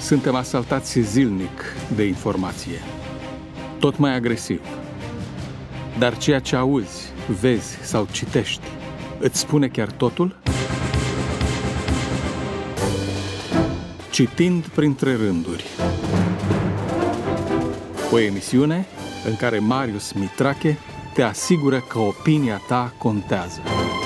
Suntem asaltați zilnic de informație, tot mai agresiv. Dar ceea ce auzi, vezi sau citești, îți spune chiar totul? Citind printre rânduri. O emisiune în care Marius Mitrache te asigură că opinia ta contează.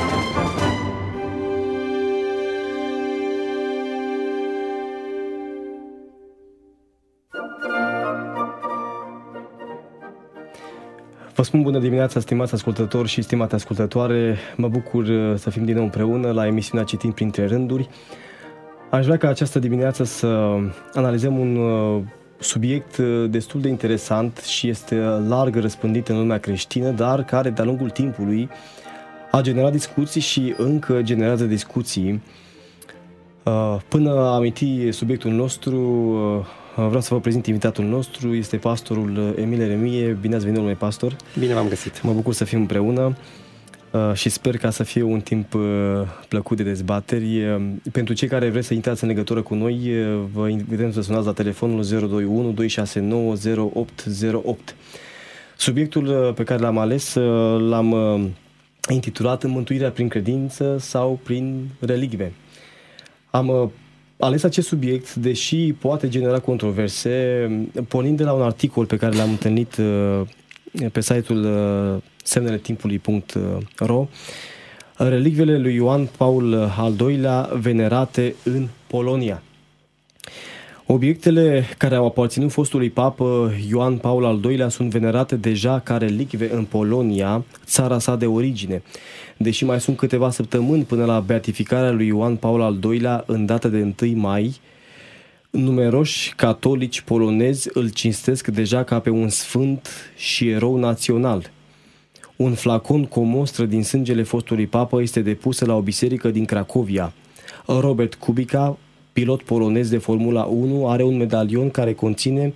Vă spun bună dimineața, stimați ascultători și stimate ascultătoare. Mă bucur să fim din nou împreună la emisiunea Citind printre rânduri. Aș vrea ca această dimineață să analizăm un subiect destul de interesant și este larg răspândit în lumea creștină, dar care de-a lungul timpului a generat discuții și încă generează discuții. Până a aminti subiectul nostru, vreau să vă prezint invitatul nostru, este pastorul Emil Eremie. Bine ați venit, domnule pastor! Bine v-am găsit! Mă bucur să fim împreună și sper ca să fie un timp plăcut de dezbateri. Pentru cei care vreți să intrați în legătură cu noi, vă invităm să sunați la telefonul 021 269 0808. Subiectul pe care l-am ales l-am intitulat Mântuirea prin credință sau prin relicve. Am ales acest subiect, deși poate genera controverse, pornind de la un articol pe care l-am întâlnit pe site-ul semneletimpului.ro, relicvele lui Ioan Paul al II-lea venerate în Polonia. Obiectele care au aparținut fostului papă Ioan Paul al II-lea sunt venerate deja ca relicve în Polonia, țara sa de origine. Deși mai sunt câteva săptămâni până la beatificarea lui Ioan Paul al II-lea în data de 1 mai, numeroși catolici polonezi îl cinstesc deja ca pe un sfânt și erou național. Un flacon cu o mostră din sângele fostului papă este depusă la o biserică din Cracovia. Robert Kubica, pilot polonez de Formula 1, are un medalion care conține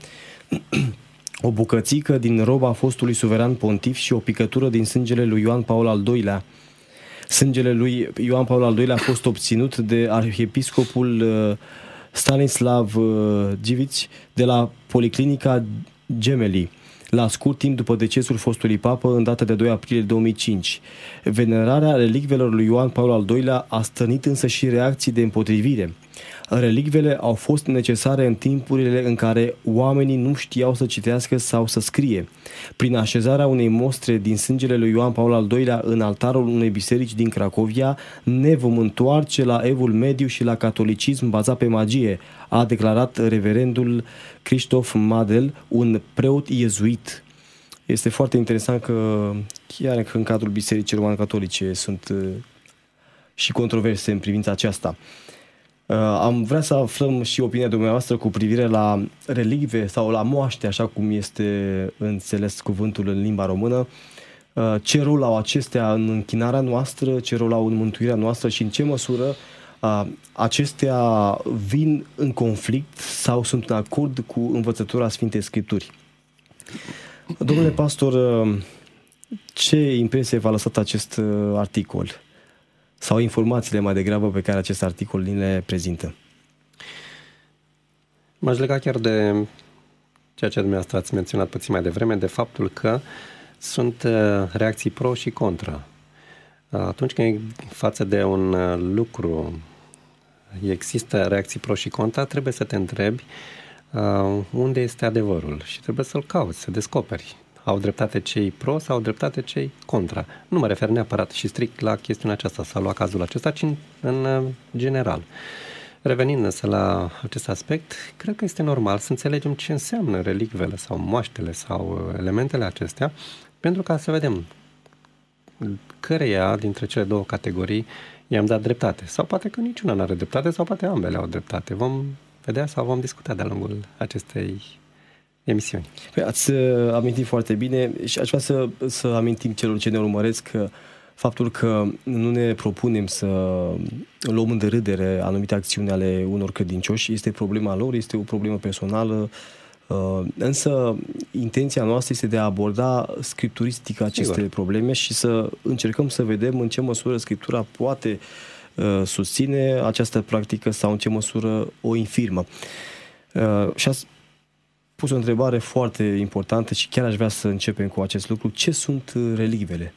o bucățică din roba fostului suveran pontif și o picătură din sângele lui Ioan Paul al II-lea. Sângele lui Ioan Paul al II-lea a fost obținut de arhiepiscopul Stanislav Dziwisz de la Policlinica Gemelli, la scurt timp după decesul fostului papă în data de 2 aprilie 2005. Venerarea relicvelor lui Ioan Paul al II-lea a stârnit însă și reacții de împotrivire. Relicvele au fost necesare în timpurile în care oamenii nu știau să citească sau să scrie. Prin așezarea unei mostre din sângele lui Ioan Paul al II-lea în altarul unei biserici din Cracovia, ne vom întoarce la evul mediu și la catolicism bazat pe magie, a declarat reverendul Christoph Madel, un preot iezuit. Este foarte interesant că chiar în cadrul bisericii romano-catolice sunt și controverse în privința aceasta. Am vrea să aflăm și opinia dumneavoastră cu privire la relicve sau la moaște, așa cum este înțeles cuvântul în limba română. Ce rol au acestea în închinarea noastră, ce rol au în mântuirea noastră și în ce măsură acestea vin în conflict sau sunt în acord cu învățătura Sfintei Scripturi. Domnule pastor, ce impresie v-a lăsat acest articol? Sau informațiile mai degrabă pe care acest articol ni le prezintă? M-aș lega chiar de ceea ce dumneavoastră ați menționat puțin mai devreme, de faptul că sunt reacții pro și contra. Atunci când față de un lucru există reacții pro și contra, trebuie să te întrebi unde este adevărul și trebuie să-l cauți, să descoperi. Au dreptate cei pro sau au dreptate cei contra. Nu mă refer neapărat și strict la chestiunea aceasta sau la cazul acesta, ci în general. Revenind însă la acest aspect, cred că este normal să înțelegem ce înseamnă relicvele sau moaștele sau elementele acestea, pentru ca să vedem căreia dintre cele două categorii i-am dat dreptate. Sau poate că niciuna nu are dreptate, sau poate ambele au dreptate. Vom vedea sau vom discuta de-a lungul acestei emisiuni. Ați amintit foarte bine și aș vrea să amintim celor ce ne urmăresc că faptul că nu ne propunem să luăm în derâdere anumite acțiuni ale unor credincioși este problema lor, este o problemă personală, însă intenția noastră este de a aborda scripturistic aceste probleme și să încercăm să vedem în ce măsură Scriptura poate susține această practică sau în ce măsură o infirmă. Și ați pus o întrebare foarte importantă și chiar aș vrea să începem cu acest lucru. Ce sunt relicvele?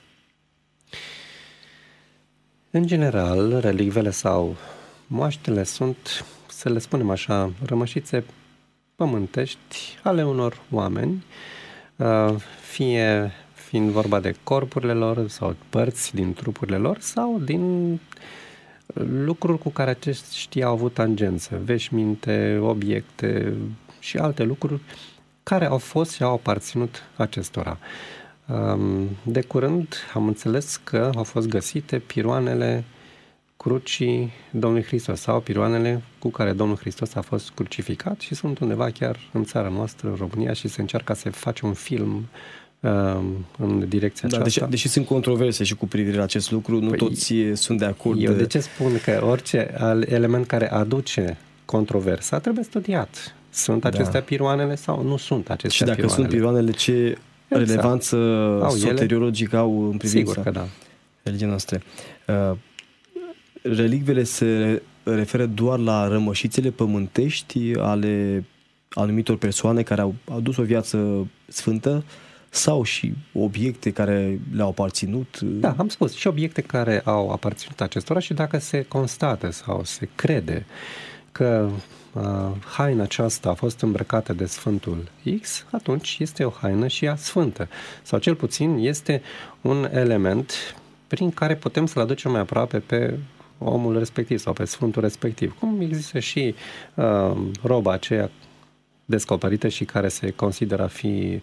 În general, relicvele sau moaștele sunt, să le spunem așa, rămășițe pământești ale unor oameni, fie fiind vorba de corpurile lor sau părți din trupurile lor sau din lucruri cu care aceștia au avut tangență, veșminte, obiecte și alte lucruri care au fost și au aparținut acestora. De curând am înțeles că au fost găsite piroanele crucii Domnului Hristos sau piroanele cu care Domnul Hristos a fost crucificat și sunt undeva chiar în țara noastră, în România, și se încearcă să face un film în direcția aceasta. Deși sunt controverse și cu privire la acest lucru, nu toți sunt de acord. Eu de ce spun că orice element care aduce controversa trebuie studiat. Sunt acestea piroanele sau nu sunt acestea piroanele? Și dacă sunt piroanele, ce relevanță soteriologică au în privința Sigur că da. religiei noastre? Relicvele se referă doar la rămășițele pământești ale anumitor persoane care au dus o viață sfântă sau și obiecte care le-au aparținut? Da, am spus, și obiecte care au aparținut acestora, și dacă se constată sau se crede că haina aceasta a fost îmbrăcată de Sfântul X, atunci este o haină și ea sfântă. Sau cel puțin este un element prin care putem să-l aducem mai aproape pe omul respectiv sau pe Sfântul respectiv. Cum există și roba aceea descoperită și care se consideră a fi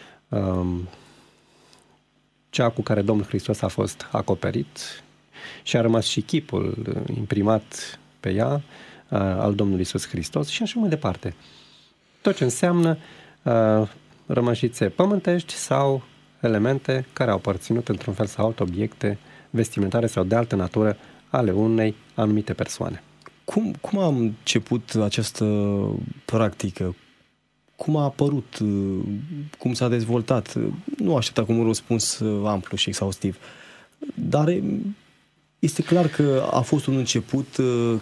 cea cu care Domnul Hristos a fost acoperit și a rămas și chipul imprimat pe ea al Domnului Iisus Hristos și așa mai departe. Tot ce înseamnă rămășițe pământești sau elemente care au aparținut într-un fel sau alt, obiecte vestimentare sau de altă natură ale unei anumite persoane. Cum a început această practică? Cum a apărut? Cum s-a dezvoltat? Nu aștept acum un răspuns amplu și exhaustiv, dar este clar că a fost un început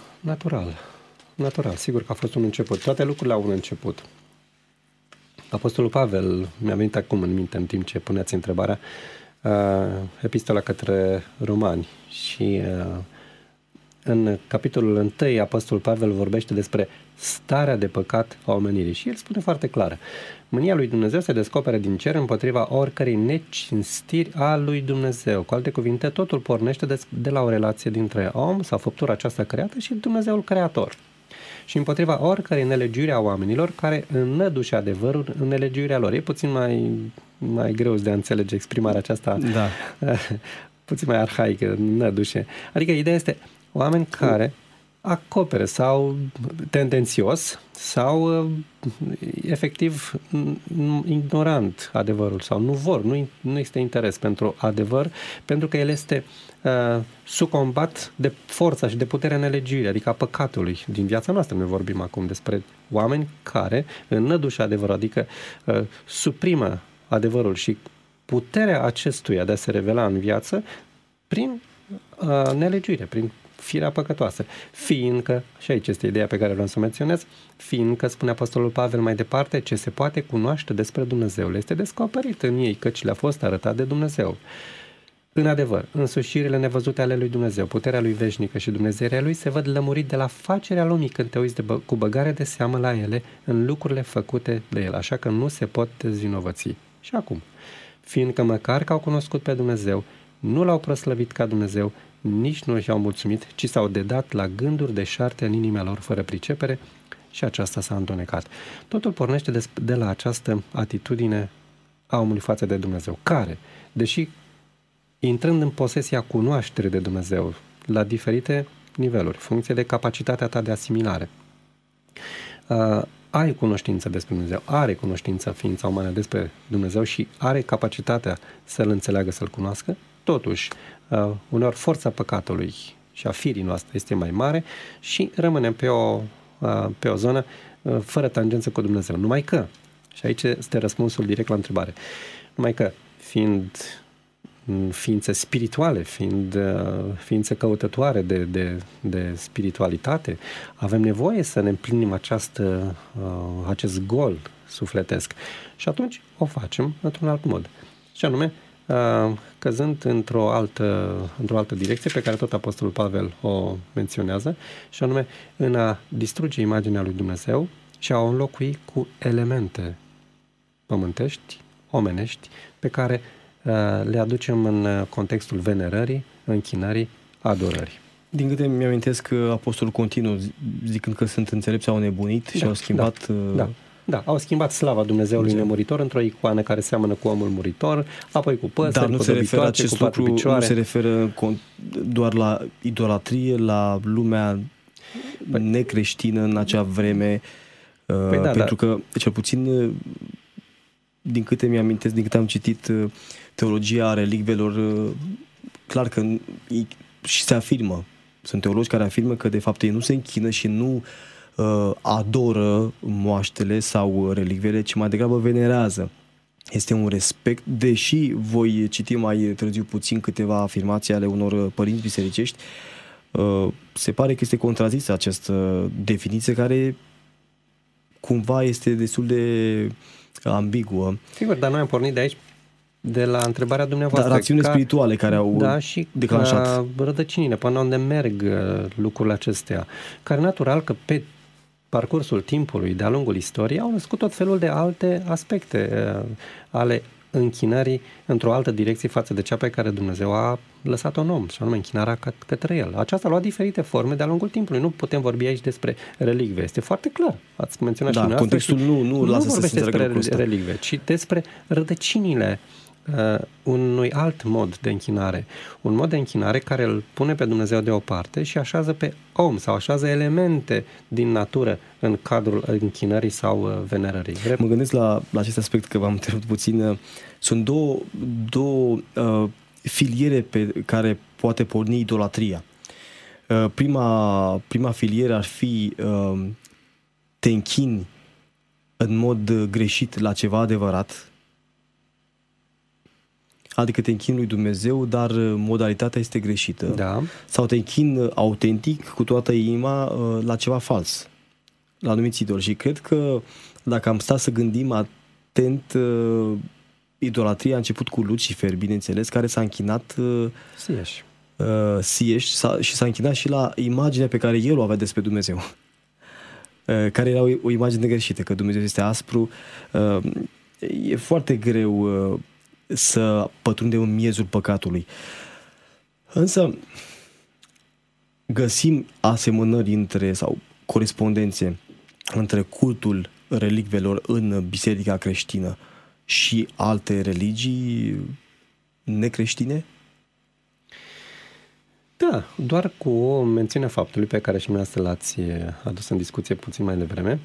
natural, sigur că a fost un început. Toate lucrurile au un început. Apostolul Pavel, mi-a venit acum în minte în timp ce puneați întrebarea, epistola către Romani, și în capitolul 1 Apostolul Pavel vorbește despre starea de păcat a omenirii și el spune foarte clar: mânia lui Dumnezeu se descoperă din cer împotriva oricărei necinstiri a lui Dumnezeu. Cu alte cuvinte, totul pornește de la o relație dintre om sau făptura aceasta creată și Dumnezeul Creator. Și împotriva oricărei nelegiuri a oamenilor care înnădușe adevărul în nelegiuirea lor. E puțin mai greu de a înțelege exprimarea aceasta, da. Puțin mai arhaică, nădușe. Adică ideea este oameni care acopere sau tendențios sau efectiv ignorant adevărul sau nu vor, nu este interes pentru adevăr, pentru că el este sucombat de forța și de puterea nelegiuirii, adică a păcatului din viața noastră. Noi vorbim acum despre oameni care înnădușă adevărul, adică suprimă adevărul și puterea acestuia de a se revela în viață prin nelegiuire, prin firea păcătoasă. Fiindcă, și aici este ideea pe care vreau să o menționez, fiindcă, spune Apostolul Pavel mai departe, ce se poate cunoaște despre Dumnezeu le este descoperit în ei, căci le-a fost arătat de Dumnezeu. În adevăr, însușirile nevăzute ale lui Dumnezeu, puterea lui veșnică și dumnezeirea lui se văd lămurit de la facerea lumii când te uiți cu băgare de seamă la ele în lucrurile făcute de el, așa că nu se pot dezvinovăți. Și acum, fiindcă măcar că au cunoscut pe Dumnezeu, nu l-au proslăvit ca Dumnezeu, nici nu și-au mulțumit, ci s-au dedat la gânduri deșarte în inimea lor fără pricepere și aceasta s-a întunecat. Totul pornește de la această atitudine a omului față de Dumnezeu, care, deși intrând în posesia cunoașterii de Dumnezeu la diferite niveluri, funcție de capacitatea ta de asimilare, ai cunoștință despre Dumnezeu, are cunoștință ființa umană despre Dumnezeu și are capacitatea să-L înțeleagă, să-L cunoască, totuși, uneori forța păcatului și a firii noastre este mai mare și rămânem pe o zonă fără tangență cu Dumnezeu. Numai că, și aici este răspunsul direct la întrebare, numai că, fiind ființe spirituale, fiind ființe căutătoare de spiritualitate, avem nevoie să ne împlinim acest gol sufletesc. Și atunci o facem într-un alt mod. Și anume, căzând într-o altă direcție pe care tot Apostolul Pavel o menționează, și anume în a distruge imaginea lui Dumnezeu și a o înlocui cu elemente pământești, omenești, pe care le aducem în contextul venerării, închinării, adorării. Din câte mi-amintesc, Apostolul continuă zicând că sunt înțelepți, au nebunit și au schimbat... Da, au schimbat slava Dumnezeului nemuritor într-o icoană care seamănă cu omul muritor, apoi cu păsări, cu dobitoace, cu patru picioare. Nu se referă doar la idolatrie, la lumea necreștină în acea vreme, pentru că, cel puțin, din câte mi-amintesc, din câte am citit teologia relicvelor, clar că și se afirmă, sunt teologi care afirmă că de fapt ei nu se închină și nu adoră moaștele sau relicvele, ci mai degrabă venerează. Este un respect, deși voi citi mai târziu puțin câteva afirmații ale unor părinți bisericești, se pare că este contrazisă această definiție care cumva este destul de ambiguă. Sigur, dar noi am pornit de aici, de la întrebarea dumneavoastră. Dar rațiuni spirituale care au și declanșat. Rădăcinile, până unde merg lucrurile acestea, care natural că pe parcursul timpului, de-a lungul istoriei, au născut tot felul de alte aspecte ale închinării într-o altă direcție față de cea pe care Dumnezeu a lăsat-o în om, și anume închinarea către El. Aceasta a luat diferite forme de-a lungul timpului. Nu putem vorbi aici despre relicve. Este foarte clar. Ați menționat și dumneavoastră. Contextul nu lasă să se înțeleagă despre relicve, ci despre rădăcinile unui alt mod de închinare. Un mod de închinare care îl pune pe Dumnezeu deoparte și așează pe om sau așează elemente din natură în cadrul închinării sau venerării. Mă gândesc la acest aspect, că v-am întrebat puțin. Sunt două filiere pe care poate porni idolatria. Prima filieră ar fi te închini în mod greșit la ceva adevărat, adică te închini lui Dumnezeu, dar modalitatea este greșită. Da. Sau te închini autentic, cu toată inima, la ceva fals, la anumiți idoli. Și cred că dacă am stat să gândim atent, idolatria a început cu Lucifer, bineînțeles, care s-a închinat Sieș și s-a închinat și la imaginea pe care el o avea despre Dumnezeu, care era o imagine greșită, că Dumnezeu este aspru. E foarte greu să pătrundem în miezul păcatului. Însă găsim asemănări sau corespondențe între cultul relicvelor în biserica creștină și alte religii necreștine? Da, doar cu o mențiune a faptului pe care și dumneavoastră l-ați adus în discuție puțin mai devreme,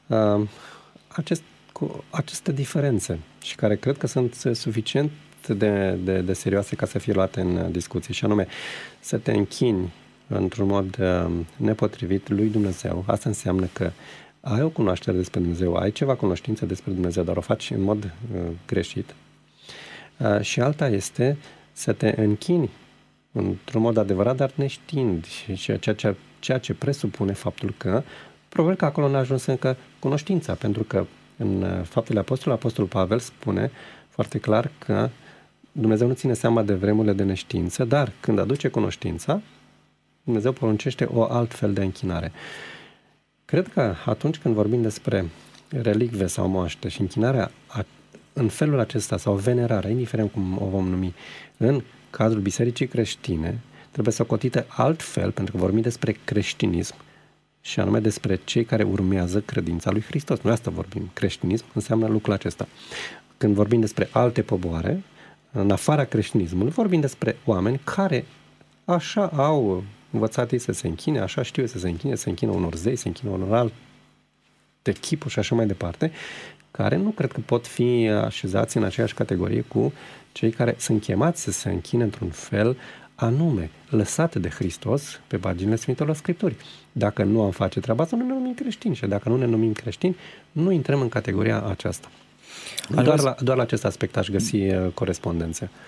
cu aceste diferențe și care cred că sunt suficient de serioase ca să fie luate în discuție, și anume să te închini într-un mod nepotrivit lui Dumnezeu. Asta înseamnă că ai o cunoaștere despre Dumnezeu, ai ceva cunoștință despre Dumnezeu, dar o faci în mod greșit. Și alta este să te închini într-un mod adevărat, dar neștiind, și ceea ce presupune faptul că probabil că acolo n-a ajuns încă cunoștința, pentru că în Faptele Apostolului, Apostolul Pavel spune foarte clar că Dumnezeu nu ține seama de vremurile de neștiință, dar când aduce cunoștința, Dumnezeu poruncește o altfel de închinare. Cred că atunci când vorbim despre relicve sau moaște și închinarea în felul acesta sau venerarea, indiferent cum o vom numi, în cadrul bisericii creștine, trebuie să o cotită altfel, pentru că vorbim despre creștinism, și anume despre cei care urmează credința lui Hristos. Noi asta vorbim. Creștinism înseamnă lucrul acesta. Când vorbim despre alte popoare, în afara creștinismului, vorbim despre oameni care așa au învățat ei să se închine, așa știu să se închină unor zei, se închină unor alte chipuri și așa mai departe, care nu cred că pot fi așezați în aceeași categorie cu cei care sunt chemați să se închine într-un fel anume, lăsate de Hristos pe paginile Sfintelor Scripturi. Dacă nu am face treaba asta, nu ne numim creștini, și dacă nu ne numim creștini, nu intrăm în categoria aceasta. Doar la acest aspect aș găsi corespondențe.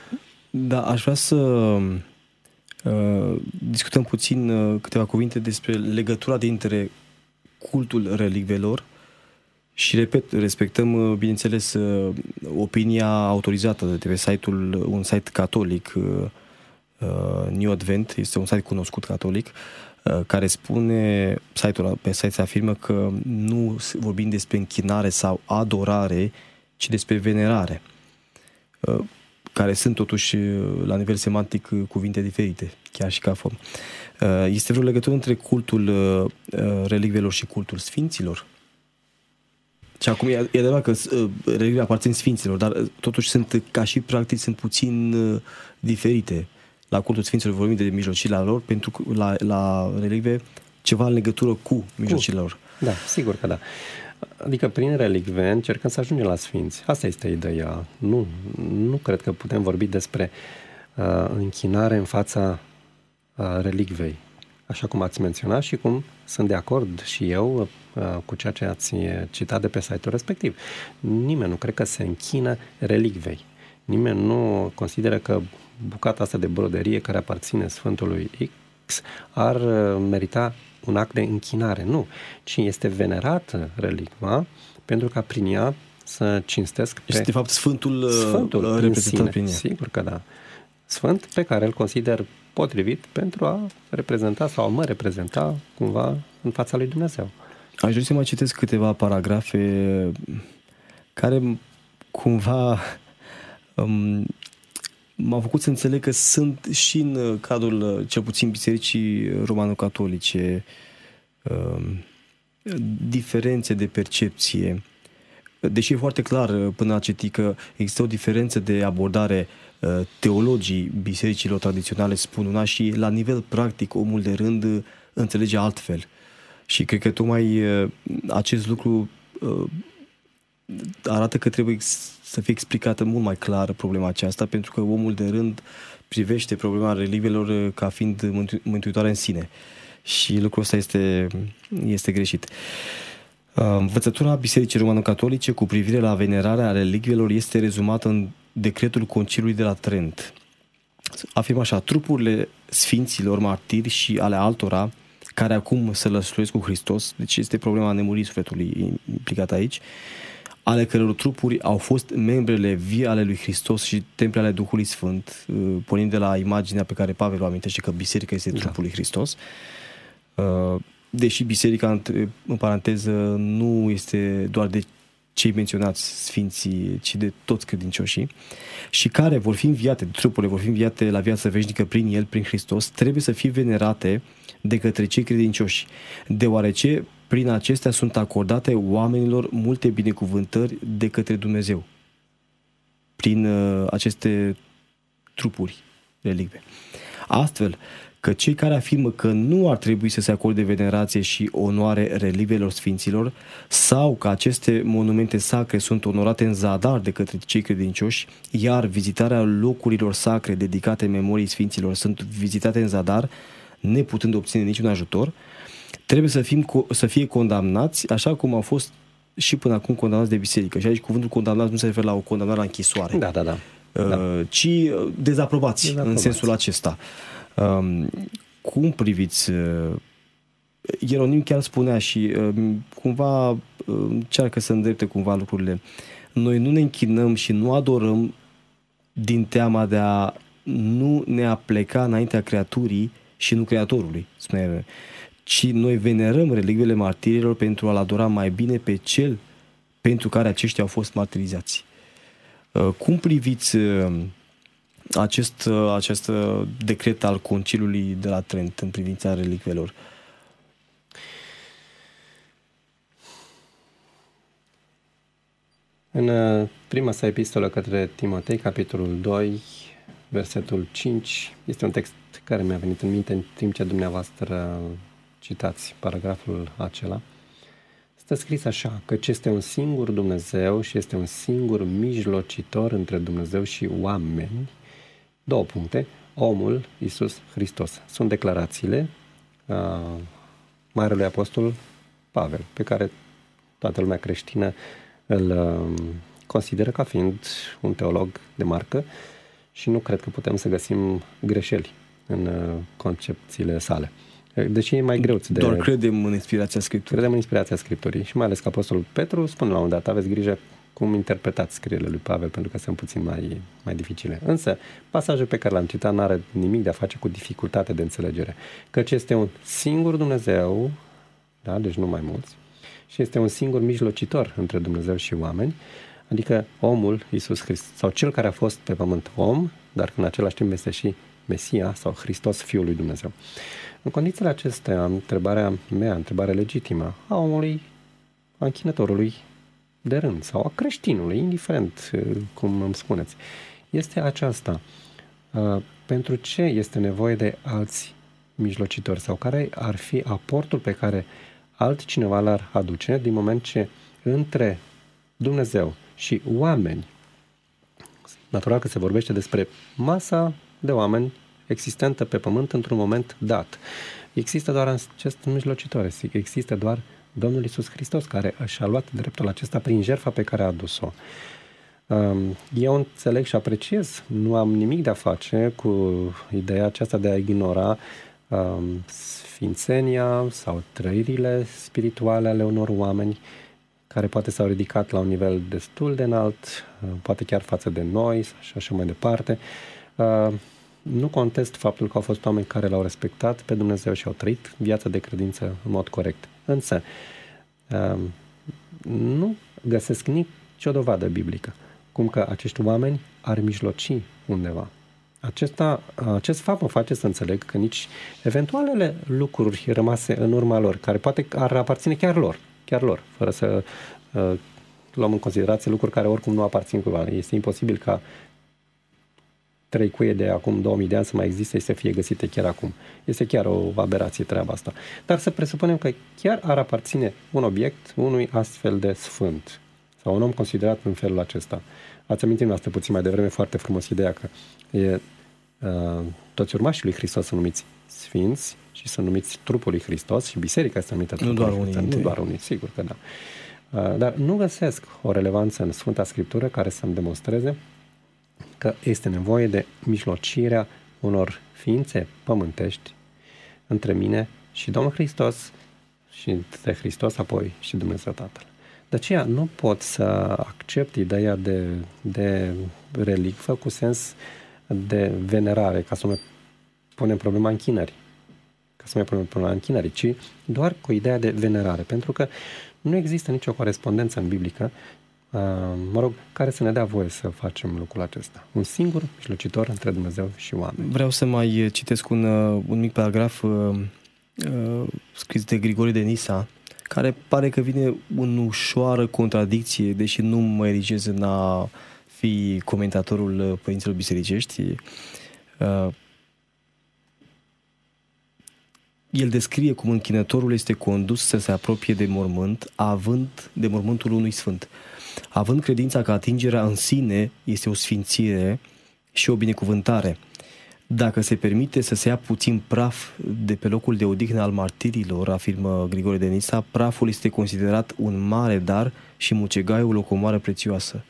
Da, aș vrea să discutăm puțin câteva cuvinte despre legătura dintre cultul relicvelor și, repet, respectăm, bineînțeles, opinia autorizată de pe site-ul, un site catolic, New Advent, este un site cunoscut catolic, care spune, pe site se afirmă că nu vorbim despre închinare sau adorare, ci despre venerare, care sunt totuși la nivel semantic cuvinte diferite, chiar și ca formă. Este vreo legătură între cultul relicvelor și cultul sfinților? Și acum e adevărat că relicvele aparțin sfinților, dar totuși sunt, ca și practic, sunt puțin diferite. La cultul sfinților vorbim de mijlociile lor, pentru că la relicve ceva în legătură cu mijlociile lor. Da, sigur că da. Adică prin relicve încercăm să ajungem la sfinți. Asta este ideea. Nu cred că putem vorbi despre închinare în fața relicvei. Așa cum ați menționat și cum sunt de acord și eu cu ceea ce ați citat de pe site-ul respectiv. Nimeni nu cred că se închină relicvei. Nimeni nu consideră că bucata asta de broderie care aparține Sfântului X ar merita un act de închinare. Nu, ci este venerată relicva pentru ca prin ea să cinstesc pe... Este de fapt Sfântul reprezentat prin ea. Sigur că da. Sfânt pe care îl consider potrivit pentru a reprezenta sau a mă reprezenta cumva în fața lui Dumnezeu. Aș dori să mai citesc câteva paragrafe care cumva m-au făcut să înțeleg că sunt și în cadrul, cel puțin, Bisericii Romano-Catolice, diferențe de percepție. Deși e foarte clar până a citi că există o diferență de abordare, teologii bisericilor tradiționale spun una și la nivel practic omul de rând înțelege altfel. Și cred că tocmai acest lucru arată că trebuie să fie explicată mult mai clar problema aceasta, pentru că omul de rând privește problema relicvelor ca fiind mântuitoare în sine. Și lucrul ăsta este greșit. Învățătura Bisericii Romano-Catolice cu privire la venerarea relicvelor este rezumată în decretul Conciliului de la Trent. Afirmă așa: trupurile sfinților martiri și ale altora care acum se lăsluiesc cu Hristos, deci este problema nemuririi sufletului implicată aici, ale căror trupuri au fost membrele vii ale lui Hristos și temple ale Duhului Sfânt, pornind de la imaginea pe care Pavel o amintește că biserica este trupul lui Hristos. Deși biserica, în paranteză, nu este doar de cei menționați sfinții, ci de toți credincioșii, și care vor fi înviate, trupurile vor fi înviate la viață veșnică prin el, prin Hristos, trebuie să fie venerate de către cei credincioși, deoarece prin acestea sunt acordate oamenilor multe binecuvântări de către Dumnezeu, prin aceste trupuri relicve. Astfel că cei care afirmă că nu ar trebui să se acorde venerație și onoare relicvelor sfinților sau că aceste monumente sacre sunt onorate în zadar de către cei credincioși, iar vizitarea locurilor sacre dedicate memoriei sfinților sunt vizitate în zadar, neputând obține niciun ajutor, trebuie să fie condamnați, așa cum au fost și până acum condamnați de biserică. Și aici cuvântul condamnați nu se referă la o condamnare la închisoare, ci dezaprobați în sensul acesta. Cum priviți? Ieronim chiar spunea și cumva încearcă să îndrepte cumva lucrurile. Noi nu ne închinăm și nu adorăm din teama de a nu ne apleca înaintea creaturii și nu creatorului, spune, ci noi venerăm relicvele martirilor pentru a-l adora mai bine pe cel pentru care aceștia au fost martirizați. Cum priviți acest decret al Conciliului de la Trent în privința relicvelor? În prima sa epistolă către Timotei, capitolul 2, versetul 5, este un text care mi-a venit în minte în timp ce dumneavoastră citați paragraful acela. Stă scris așa: căci este un singur Dumnezeu și este un singur mijlocitor între Dumnezeu și oameni. 2 puncte. Omul Iisus Hristos. Sunt declarațiile Marelui Apostol Pavel, pe care toată lumea creștină îl consideră ca fiind un teolog de marcă și nu cred că putem să găsim greșeli în concepțiile sale. Deși e mai greu de... Doar credem în inspirația Scripturii. Credem în inspirația Scripturii și mai ales că Apostolul Petru spune la un dat, aveți grijă cum interpretați scrierile lui Pavel, pentru că sunt puțin mai dificile. Însă, pasajul pe care l-am citat nu are nimic de a face cu dificultate de înțelegere, căci este un singur Dumnezeu, da, deci nu mai mulți, și este un singur mijlocitor între Dumnezeu și oameni, adică omul, Iisus Hristos, sau cel care a fost pe pământ om, dar în același timp este și Mesia sau Hristos, Fiul lui Dumnezeu. În condițiile acestea, întrebarea legitimă a omului, a închinătorului de rând sau a creștinului, indiferent cum îmi spuneți, este aceasta. Pentru ce este nevoie de alți mijlocitori sau care ar fi aportul pe care altcineva l-ar aduce din moment ce între Dumnezeu și oameni, natural că se vorbește despre masa de oameni existentă pe pământ într-un moment dat. Există doar acest mijlocitor, există doar Domnul Iisus Hristos, care și-a luat dreptul acesta prin jertfa pe care a adus-o. Eu înțeleg și apreciez, nu am nimic de a face cu ideea aceasta de a ignora sfințenia sau trăirile spirituale ale unor oameni care poate s-au ridicat la un nivel destul de înalt, poate chiar față de noi și așa mai departe. Nu contest faptul că au fost oameni care l-au respectat pe Dumnezeu și au trăit viața de credință în mod corect. Însă, nu găsesc nicio dovadă biblică cum că acești oameni ar mijloci undeva. Acest fapt mă face să înțeleg că nici eventualele lucruri rămase în urma lor, care poate ar aparține chiar lor, fără să luăm în considerație lucruri care oricum nu aparțin cuiva. Este imposibil ca 3 cuie de acum 2000 de ani să mai existe și să fie găsite chiar acum. Este chiar o aberație treaba asta. Dar să presupunem că chiar ar aparține un obiect unui astfel de sfânt sau un om considerat în felul acesta. Ați amintit noastră puțin mai devreme foarte frumos ideea că toți urmașii lui Hristos sunt numiți sfinți și sunt numiți trupul lui Hristos și biserica este numită trupul lui Hristos. Nu doar unii, sigur că da. Dar nu găsesc o relevanță în Sfânta Scriptură care să-mi demonstreze că este nevoie de mijlocirea unor ființe pământești între mine și Domnul Hristos și între Hristos apoi și Dumnezeu Tatăl. De aceea nu pot să accept ideea de relicvă cu sens de venerare, ca să mă punem problema închinării, ci doar cu ideea de venerare, pentru că nu există nicio corespondență în biblică, care să ne dea voie să facem lucrul acesta. Un singur mijlocitor între Dumnezeu și oameni. Vreau să mai citesc un mic paragraf scris de Grigore de Nisa, care pare că vine în ușoară contradicție, deși nu mă erigez în a fi comentatorul părinților bisericești. El descrie cum închinătorul este condus să se apropie de mormânt, de mormântul unui sfânt. Având credința că atingerea în sine este o sfințire și o binecuvântare. Dacă se permite să se ia puțin praf de pe locul de odihnă al martirilor, afirmă Grigore de Nisa, praful este considerat un mare dar și mucegaiul o comoară prețioasă.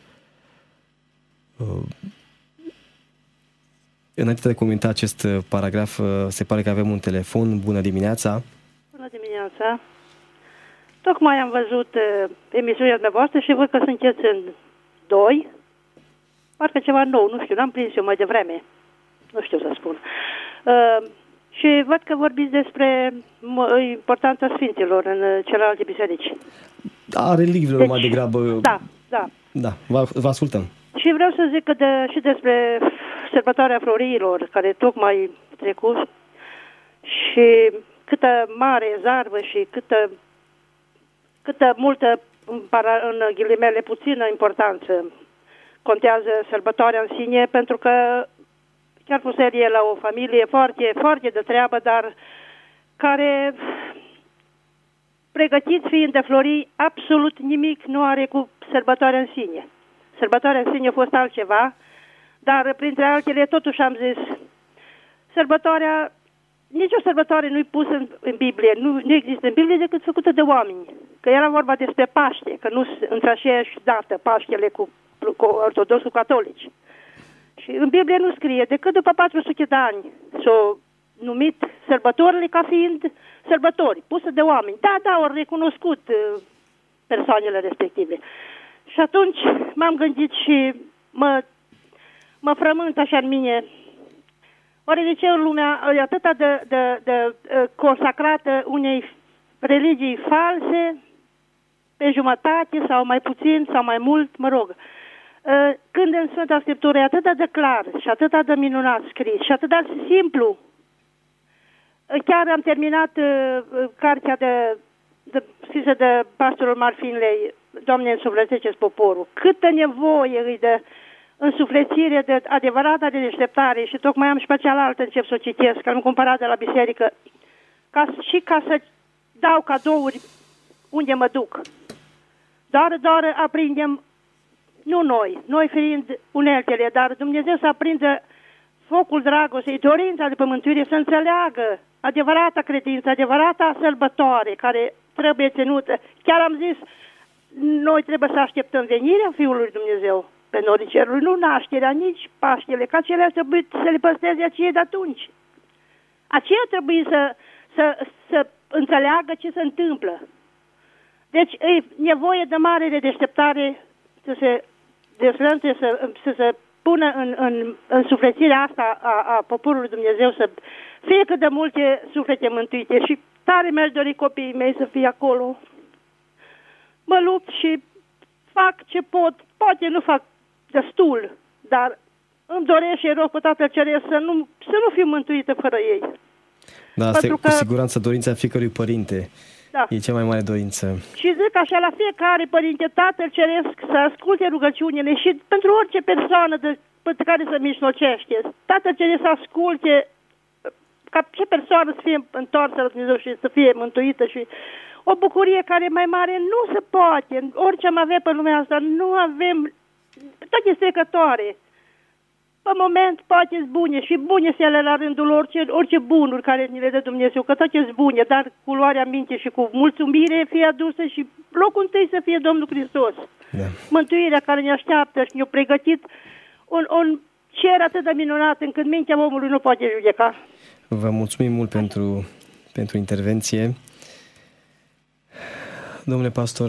Înainte de a comenta acest paragraf, se pare că avem un telefon. Bună dimineața! Bună dimineața! Tocmai am văzut emisiunea dumneavoastră și văd că sunteți în 2. Parcă ceva nou, nu știu, n-am prins eu mai devreme. Nu știu să spun. Și văd că vorbiți despre importanța sfinților în celelalte biserici. A relicvilor mai degrabă. Da, vă ascultăm. Și vreau să zic că și despre sărbătoarea Floriilor, care tocmai trecut, și câtă mare zarvă și câtă multă, în ghilimele, puțină importanță contează sărbătoarea în sine, pentru că chiar fusese la o familie foarte, foarte de treabă, dar care, pregătiți fiind de Florii, absolut nimic nu are cu sărbătoarea în sine. Sărbătoarea în sine a fost altceva, dar printre altele totuși am zis, nicio sărbătoare nu-i pusă în Biblie, nu există în Biblie decât făcută de oameni. Că era vorba despre Paște, că nu între aceeași dată Paștele cu ortodoxi cu catolici. Și Și în Biblie nu scrie, decât după 400 de ani s-au numit sărbătorile ca fiind sărbători, puse de oameni. Da, au recunoscut persoanele respective. Și atunci m-am gândit și mă frământ așa în mine. Oare de ce lumea e atât de consacrată unei religii false, pe jumătate sau mai puțin sau mai mult, mă rog. Când în Sfânta Scriptură e atât de clar și atât de minunat scris și atât de simplu. Chiar am terminat cartea scrisă de pastorul Marfinley, Doamne, însuflețește-ți poporul. Câtă nevoie îi de însuflețire, de adevărată de deșteptare, și tocmai am și pe cealaltă încep să o citesc, că am cumpărat de la biserică, ca să dau cadouri unde mă duc. Doar aprindem, nu noi fiind uneltele, dar Dumnezeu să aprindă focul dragostei, dorința de mântuire, să înțeleagă adevărata credință, adevărata sărbătoare care trebuie ținută. Chiar am zis, noi trebuie să așteptăm venirea Fiului Dumnezeu pe norii cerului, nu nașterea, nici Paștele, că acelea trebuie să le păstreze aceia de atunci. Aceia trebuie să înțeleagă ce se întâmplă. Deci e nevoie de mare de deșteptare să se deslănțe, să se pună în sufletirea asta a poporului Dumnezeu, să fie cât de multe suflete mântuite. Și tare mi-aș dori copiii mei să fie acolo. Mă lupt și fac ce pot. Poate nu fac destul, dar îmi doresc și rog pe Tatăl Ceresc să nu fiu mântuită fără ei. Da, asta e cu siguranță dorința fiecărui părinte. Da. E cea mai mare dorință. Și zic așa, la fiecare părinte, Tatăl Ceresc să asculte rugăciunile și pentru orice persoană pe care se mijlocește, Tatăl Ceresc să asculte ca ce persoană să fie întoarsă la Dumnezeu și să fie mântuită. Și o bucurie care mai mare nu se poate. Orice am avea pe lumea asta, nu avem, toate strecătoare. Pe moment poate sunt bune și bune să ele la rândul lor, orice bunuri care ni le dă Dumnezeu, că toate sunt bune, dar cu luarea minte și cu mulțumire fie adusă și locul întâi să fie Domnul Hristos. Da. Mântuirea care ne așteaptă și ne-a pregătit un cer atât de minunat încât mintea omului nu poate judeca. Vă mulțumim mult pentru intervenție. Domnule pastor,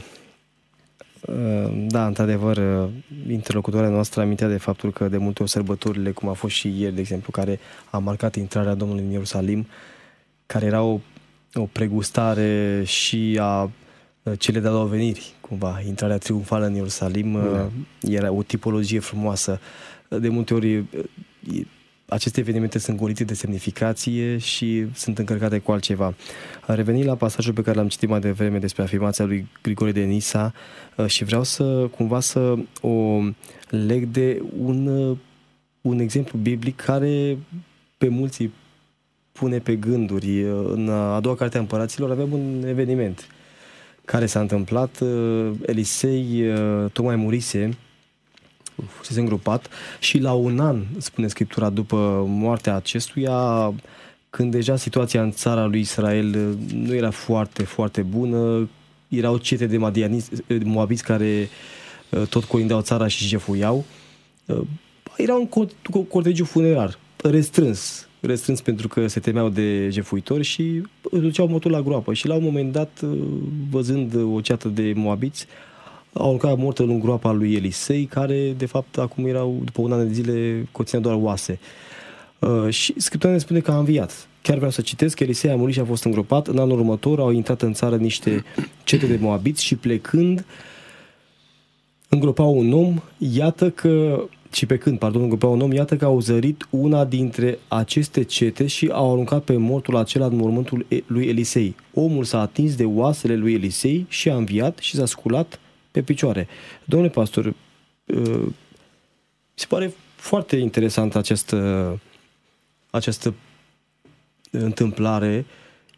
da, într-adevăr, interlocutoarea noastră amintea de faptul că de multe ori sărbătorile, cum a fost și ieri, de exemplu, care a marcat intrarea Domnului în Ierusalim, care era o pregustare și a cele de-a doua veniri, cumva, intrarea triumfală în Ierusalim, era o tipologie frumoasă. De multe ori aceste evenimente sunt golite de semnificație și sunt încărcate cu altceva. Revenind la pasajul pe care l-am citit mai devreme despre afirmația lui Grigore de Nisa și vreau să o leg de un exemplu biblic care pe mulți îi pune pe gânduri. În a doua carte a Împăraților avem un eveniment care s-a întâmplat. Elisei tocmai murise, fusese îngropat și la un an, spune Scriptura, după moartea acestuia, când deja situația în țara lui Israel nu era foarte, foarte bună, erau cete de moabiți care tot colindeau țara și jefuiau, era un cortegiu funerar restrâns pentru că se temeau de jefuitori și își duceau motul la groapă și la un moment dat, văzând o ceată de moabiți, au aruncat mortă în groapa lui Elisei, care de fapt acum erau, după un an de zile, conținea doar oase. Și Scriptura ne spune că a înviat. Chiar vreau să citesc că Elisei a murit și a fost îngropat. În anul următor au intrat în țară niște cete de moabiți și plecând îngropau un om, iată că au zărit una dintre aceste cete și au aruncat pe mortul acela în mormântul lui Elisei. Omul s-a atins de oasele lui Elisei și a înviat și s-a sculat pe picioare. Domnule pastor, se pare foarte interesant această întâmplare.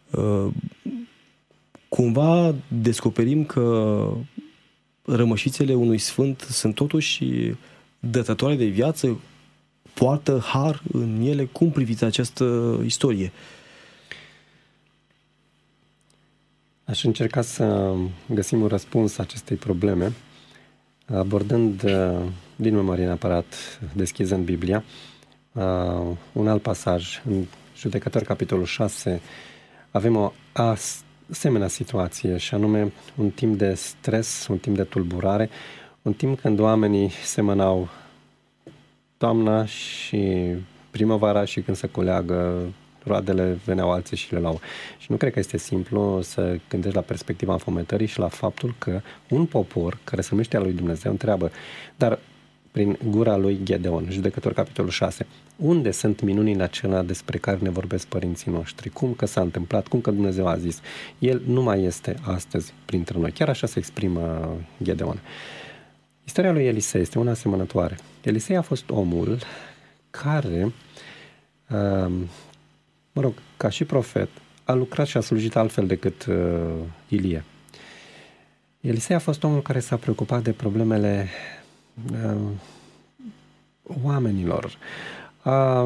Cumva descoperim că rămășițele unui sfânt sunt totuși dătătoare de viață, poartă har în ele. Cum priviți această istorie? Aș încerca să găsim un răspuns acestei probleme abordând din memorie neapărat, deschizând Biblia, un alt pasaj, în Judecători, capitolul 6, avem o asemenea situație, și anume un timp de stres, un timp de tulburare, un timp când oamenii semănau toamna și primăvara și când se culeagă roadele, veneau alții și le luau. Și nu cred că este simplu să gândești la perspectiva înfometării și la faptul că un popor care se numește al lui Dumnezeu întreabă, dar prin gura lui Gedeon, Judecători, capitolul 6, unde sunt minunile acelea despre care ne vorbesc părinții noștri? Cum că s-a întâmplat? Cum că Dumnezeu a zis? El nu mai este astăzi printre noi. Chiar așa se exprimă Gedeon. Istoria lui Elisei este una asemănătoare. Elisei a fost omul care, ca și profet, a lucrat și a slujit altfel decât Ilie. Elisei a fost omul care s-a preocupat de problemele oamenilor. A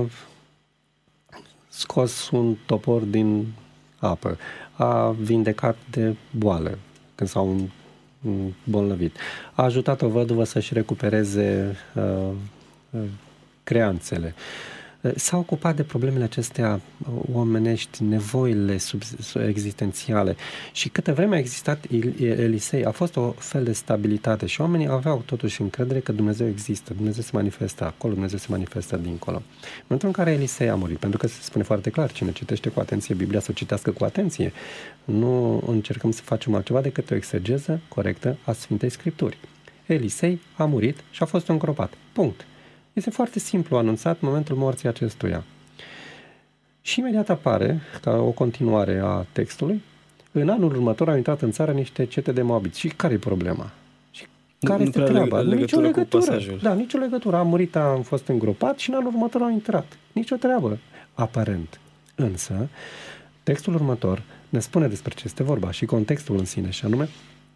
scos un topor din apă, a vindecat de boală când s-au îmbolnăvit, a ajutat o văduvă să-și recupereze creanțele. S-a ocupat de problemele acestea omenești, nevoile existențiale, și câtă vreme a existat Elisei, a fost o fel de stabilitate și oamenii aveau totuși încredere că Dumnezeu există, Dumnezeu se manifestă acolo, Dumnezeu se manifestă dincolo. În momentul în care Elisei a murit, pentru că se spune foarte clar, cine citește cu atenție Biblia să o citească cu atenție, nu încercăm să facem altceva decât o exegeză corectă a Sfintei Scripturi. Elisei a murit și a fost îngropat. Punct. Este foarte simplu anunțat momentul morții acestuia. Și imediat apare, ca o continuare a textului, în anul următor au intrat în țară niște cete de moabiți. Și care e problema? Și care este treaba? Nicio legătură. Da, nicio legătură. A murit, a fost îngropat și în anul următor au intrat. Nicio treabă, aparent. Însă, textul următor ne spune despre ce este vorba și contextul în sine, și anume,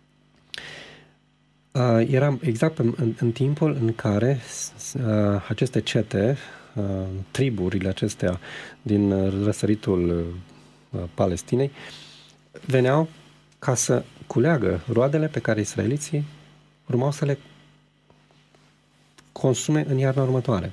era exact în timpul în care aceste cete, triburile acestea din răsăritul Palestinei, veneau ca să culeagă roadele pe care israeliții urmau să le consume în iarna următoare.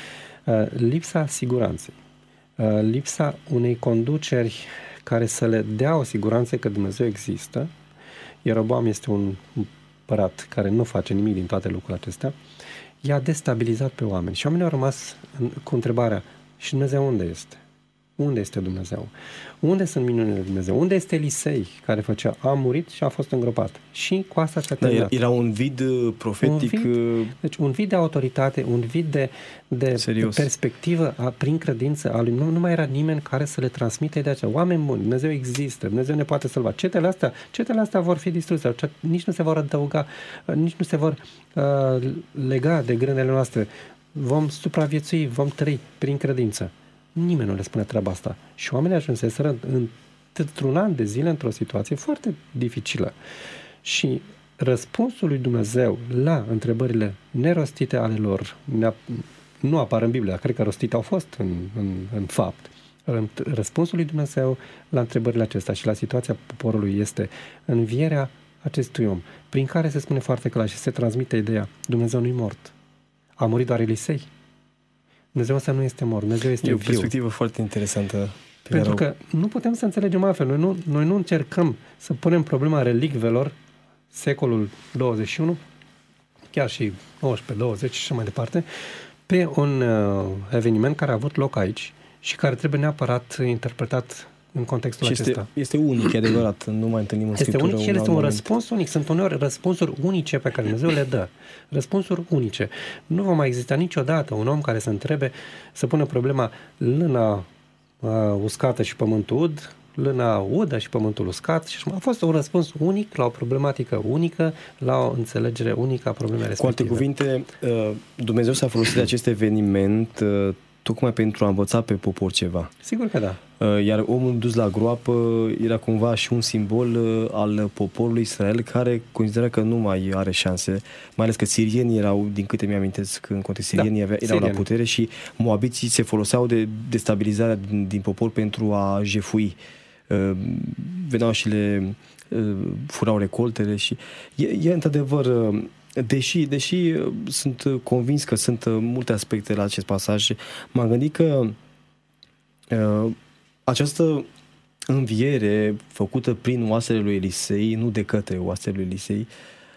Lipsa siguranței, lipsa unei conduceri care să le dea o siguranță că Dumnezeu există. Ieroboam este un împărat care nu face nimic din toate lucrurile acestea, i-a destabilizat pe oameni și oamenii au rămas cu întrebarea: și Dumnezeu unde este? Unde este Dumnezeu? Unde sunt minunile lui Dumnezeu? Unde este Elisei care a murit și a fost îngropat? Și cu asta s-a terminat. Era un vid profetic. Deci un vid de autoritate, un vid de perspectivă prin credință a lui. Nu mai era nimeni care să le transmite de aceea. Oameni buni, Dumnezeu există, Dumnezeu ne poate salva. Cetele astea vor fi distruse, nici nu se vor adăuga, nici nu se vor lega de grânele noastre. Vom supraviețui, vom trăi prin credință. Nimeni nu le spune treaba asta. Și oamenii ajunseseră într-un an de zile într-o situație foarte dificilă. Și răspunsul lui Dumnezeu la întrebările nerostite ale lor, nu apar în Biblie, cred că rostite au fost în fapt. Răspunsul lui Dumnezeu la întrebările acestea și la situația poporului este învierea acestui om, prin care se spune foarte clar și se transmite ideea: Dumnezeu nu-i mort. A murit doar Elisei. Dumnezeu ăsta nu este mort, Dumnezeu este viu. E o perspectivă foarte interesantă. Pentru că nu putem să înțelegem altfel. Noi nu încercăm să punem problema relicvelor secolul 21, chiar și 19, 20 și așa mai departe, pe un eveniment care a avut loc aici și care trebuie neapărat interpretat în contextul acesta. Este unic, e adevărat, nu mai întâlnim în Scriptură. Este unic și este un răspuns unic. Sunt uneori răspunsuri unice pe care Dumnezeu le dă. Răspunsuri unice. Nu va mai exista niciodată un om care să întrebe, să pună problema lâna uscată și pământul ud, lâna udă și pământul uscat. Și a fost un răspuns unic la o problematică unică, la o înțelegere unică a problemei respective. Cu alte cuvinte, Dumnezeu s-a folosit de acest eveniment tocmai pentru a învăța pe popor ceva. Sigur că da. Iar omul dus la groapă era cumva și un simbol al poporului Israel, care considera că nu mai are șanse, mai ales că sirienii erau, din câte mi-amintesc, în context sirienii erau la putere și moabiții se foloseau de destabilizarea din popor pentru a jefui. Veneau și le furau recoltele și e într-adevăr Deși sunt convins că sunt multe aspecte la acest pasaj, m-am gândit că această înviere făcută prin oasele lui Elisei, nu de către oasele lui Elisei,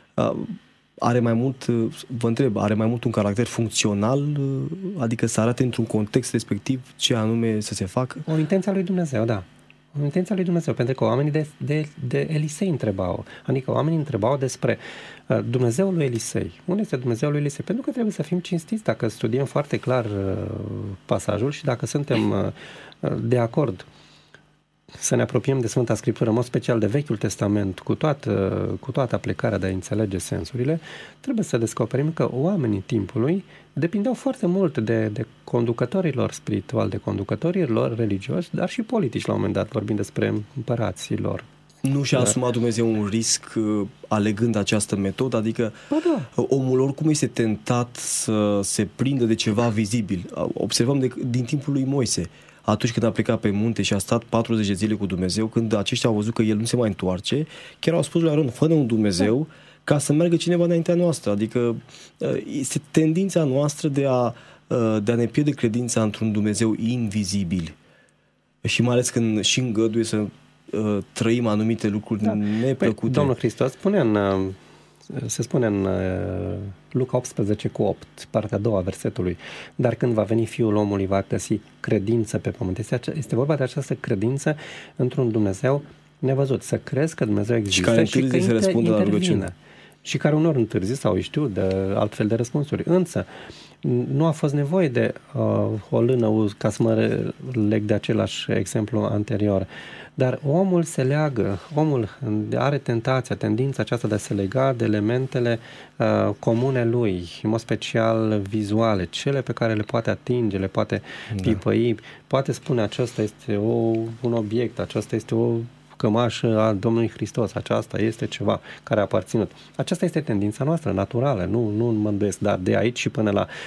are mai mult, vă întreb, are mai mult un caracter funcțional, adică să arate într-un context respectiv ce anume să se facă? O intenție a lui Dumnezeu, da. O intenție a lui Dumnezeu, pentru că oamenii de Elisei întrebau, adică oamenii întrebau despre Dumnezeul lui Elisei. Unde este Dumnezeul lui Elisei? Pentru că trebuie să fim cinstiți dacă studiem foarte clar pasajul și dacă suntem de acord să ne apropiem de Sfânta Scriptură, în mod special de Vechiul Testament, cu toată aplicarea de a înțelege sensurile, trebuie să descoperim că oamenii timpului depindeau foarte mult de conducătorilor spirituali, de conducătorilor religioși, dar și politici la un moment dat, vorbind despre împărații lor. Nu și-a asumat Dumnezeu un risc alegând această metodă? Adică omul oricum este tentat să se prindă de ceva vizibil. Observăm din timpul lui Moise, atunci când a plecat pe munte și a stat 40 de zile cu Dumnezeu, când aceștia au văzut că el nu se mai întoarce, chiar au spus lui Aron, fă-ne un Dumnezeu ca să meargă cineva înaintea noastră. Adică este tendința noastră de a ne pierde credința într-un Dumnezeu invizibil. Și mai ales când și îngăduie să trăim anumite lucruri neplăcute. Domnul Hristos se spune în Luca 18:8, partea a doua versetului, dar când va veni Fiul omului, va găsi credință pe pământ. Este vorba de această credință într-un Dumnezeu nevăzut. Să crezi că Dumnezeu există și că să răspundă la rugăciune. Și care unor întârzi sau știu de altfel de răspunsuri. Însă nu a fost nevoie de o lână ca să mă leg de același exemplu anterior. Dar omul se leagă, omul are tendința aceasta de a se lega de elementele comune lui, în mod special vizuale, cele pe care le poate atinge, le poate pipăi, poate spune acesta este un obiect, aceasta este o cămașă a Domnului Hristos, aceasta este ceva care a aparținut. Aceasta este tendința noastră, naturală, nu mă îndoiesc, dar de aici și până la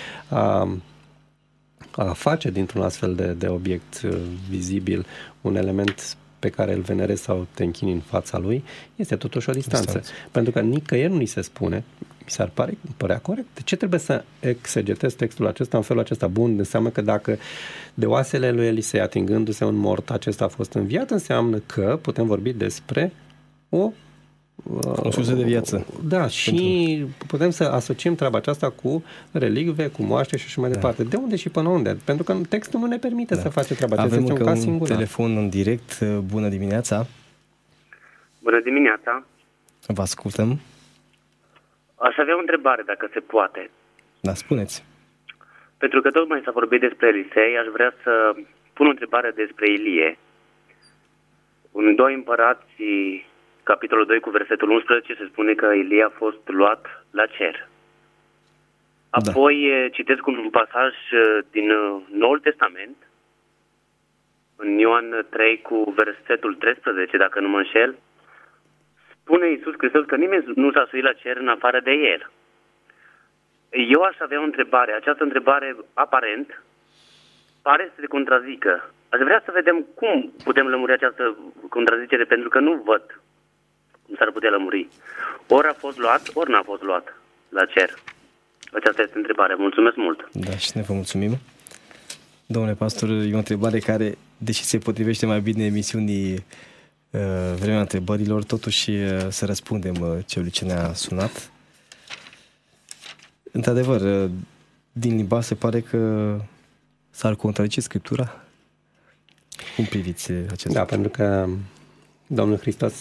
a face dintr-un astfel de obiect vizibil un element pe care îl venerezi sau te închini în fața lui, este totuși o distanță. Pentru că nicăieri nu ni se spune, mi s-ar părea corect. De ce trebuie să exegetez textul acesta în felul acesta? Bun, înseamnă că dacă de oasele lui Elisei atingându-se un mort, acesta a fost înviat, înseamnă că putem vorbi despre o sursă de viață. Da, și putem să asociem treaba aceasta cu relicve, cu moaște și așa mai departe. De unde și până unde? Pentru că textul nu ne permite să facem treaba aceasta. Avem încă un telefon în direct. Bună dimineața! Bună dimineața! Vă ascultăm. Aș avea o întrebare, dacă se poate. Da, spuneți. Pentru că tocmai s-a vorbit despre Elisei, aș vrea să pun o întrebare despre Ilie. În 2 Împărați, capitolul 2 cu versetul 11, se spune că Ilie a fost luat la cer. Apoi citesc un pasaj din Noul Testament, în Ioan 3 cu versetul 13, dacă nu mă înșel, spune Iisus Hristos că nimeni nu s-a suit la cer în afară de El. Eu aș avea o întrebare. Această întrebare, aparent, pare să se contrazică. Aș vrea să vedem cum putem lămuri această contrazicere, pentru că nu văd cum s-ar putea lămuri. Ori a fost luat, ori n-a fost luat la cer. Aceasta este întrebarea. Mulțumesc mult. Da, și ne vă mulțumim. Domnule pastor, e o întrebare care, deși se potrivește mai bine emisiunii Vremea Întrebărilor, totuși să răspundem celui ce ne-a sunat. Într-adevăr, din limba se pare că s-ar contrazice Scriptura? Cum priviți acest lucru? Da, pentru că Domnul Hristos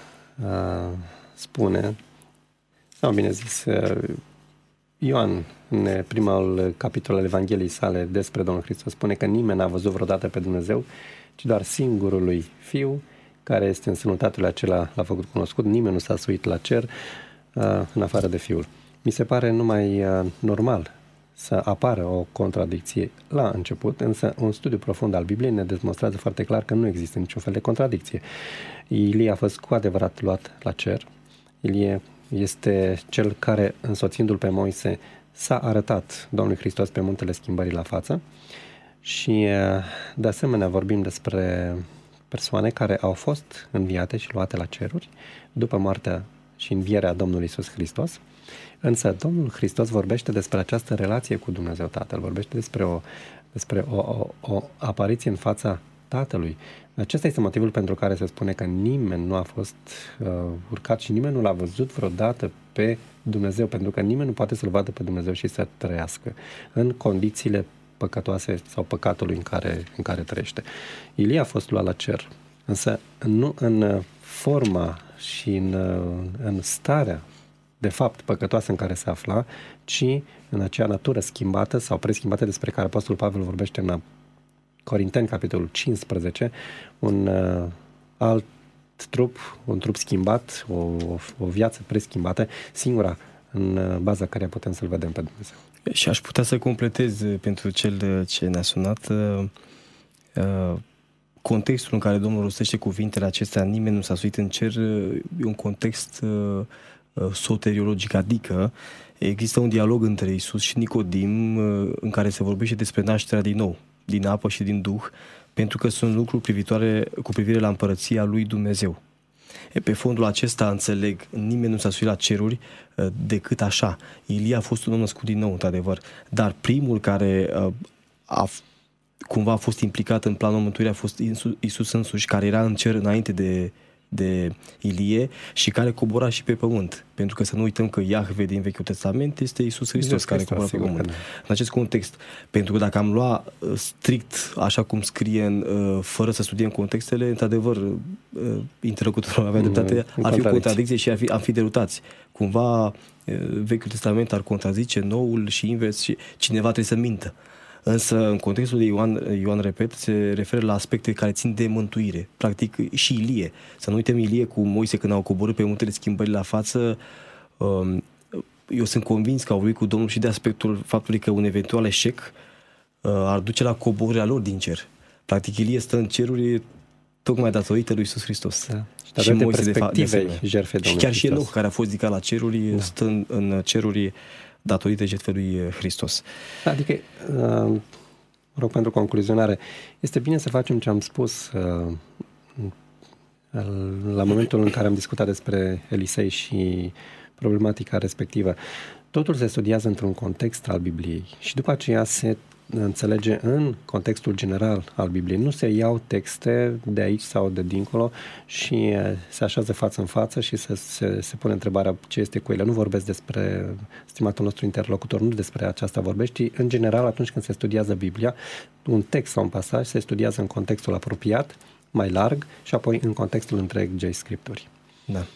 spune, sau bine zis, Ioan, în primul capitol al Evangheliei sale despre Domnul Hristos, spune că nimeni n-a văzut vreodată pe Dumnezeu, ci doar singurul lui Fiu, care este în sânul Tatălui acela l-a făcut cunoscut, nimeni nu s-a suit la cer în afară de Fiul. Mi se pare numai normal să apară o contradicție la început, însă un studiu profund al Bibliei ne demonstrează foarte clar că nu există niciun fel de contradicție. Ilie a fost cu adevărat luat la cer. Ilie este cel care, însoțindu-l pe Moise, s-a arătat Domnului Hristos pe muntele schimbării la față și, de asemenea, vorbim despre persoane care au fost înviate și luate la ceruri după moartea și învierea Domnului Iisus Hristos. Însă Domnul Hristos vorbește despre această relație cu Dumnezeu Tatăl, vorbește despre o apariție în fața Tatălui. Acesta este motivul pentru care se spune că nimeni nu a fost urcat și nimeni nu l-a văzut vreodată pe Dumnezeu, pentru că nimeni nu poate să-L vadă pe Dumnezeu și să trăiască în condițiile păcătoase sau păcatului în care trăiește. Ilie a fost luat la cer, însă nu în forma și în starea de fapt păcătoasă în care se afla, ci în acea natură schimbată sau preschimbată despre care Apostolul Pavel vorbește în Corinteni, capitolul 15, un alt trup, un trup schimbat, o viață preschimbată, singura în baza căreia putem să-L vedem pe Dumnezeu. Și aș putea să completez pentru cel ce ne-a sunat contextul în care Domnul rostește cuvintele acestea, nimeni nu s-a suit în cer, e un context soteriologic, adică există un dialog între Iisus și Nicodim în care se vorbește despre nașterea din nou, din apă și din Duh, pentru că sunt lucruri cu privire la împărăția lui Dumnezeu. Pe fondul acesta înțeleg, nimeni nu s-a suit la ceruri decât așa. Ilie a fost un om născut din nou, într-adevăr, dar primul care cumva a fost implicat în planul mântuirii a fost Iisus însuși, care era în cer înainte de Ilie și care cobora și pe pământ. Pentru că să nu uităm că Iahve din Vechiul Testament este Iisus Hristos care cobora pe pământ. În acest context, pentru că dacă am luat strict așa cum scrie fără să studiem contextele, într-adevăr interlocutorul avea dreptate, ar fi o contradicție și am fi derutați. Cumva Vechiul Testament ar contrazice Noul și invers și cineva trebuie să mintă. Însă, în contextul de Ioan, repet, se referă la aspecte care țin de mântuire. Practic, și Ilie. Să nu uităm Ilie cu Moise când au coborât pe muntele schimbării la față. Eu sunt convins că au vorbit cu Domnul și de aspectul faptului că un eventual eșec ar duce la coborârea lor din cer. Practic, Ilie stă în ceruri tocmai datorită lui Iisus Hristos. Da. Și Moise, și chiar și Enoch, care a fost ridicat la ceruri, stă în ceruri datorită jertfei lui Hristos. Adică, rog pentru concluzionare, este bine să facem ce am spus la momentul în care am discutat despre Elisei și problematica respectivă. Totul se studiază într-un context al Bibliei și după aceea se înțelege în contextul general al Bibliei. Nu se iau texte de aici sau de dincolo și se așează față în față și se pune întrebarea ce este cu ele. Nu vorbesc despre stimatul nostru interlocutor, nu despre aceasta vorbești. În general, atunci când se studiază Biblia, un text sau un pasaj se studiază în contextul apropiat, mai larg și apoi în contextul întregii Scripturi. Da.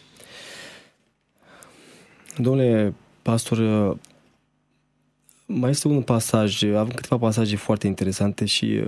Domnule pastor, mai este un pasaj, avem câteva pasaje foarte interesante și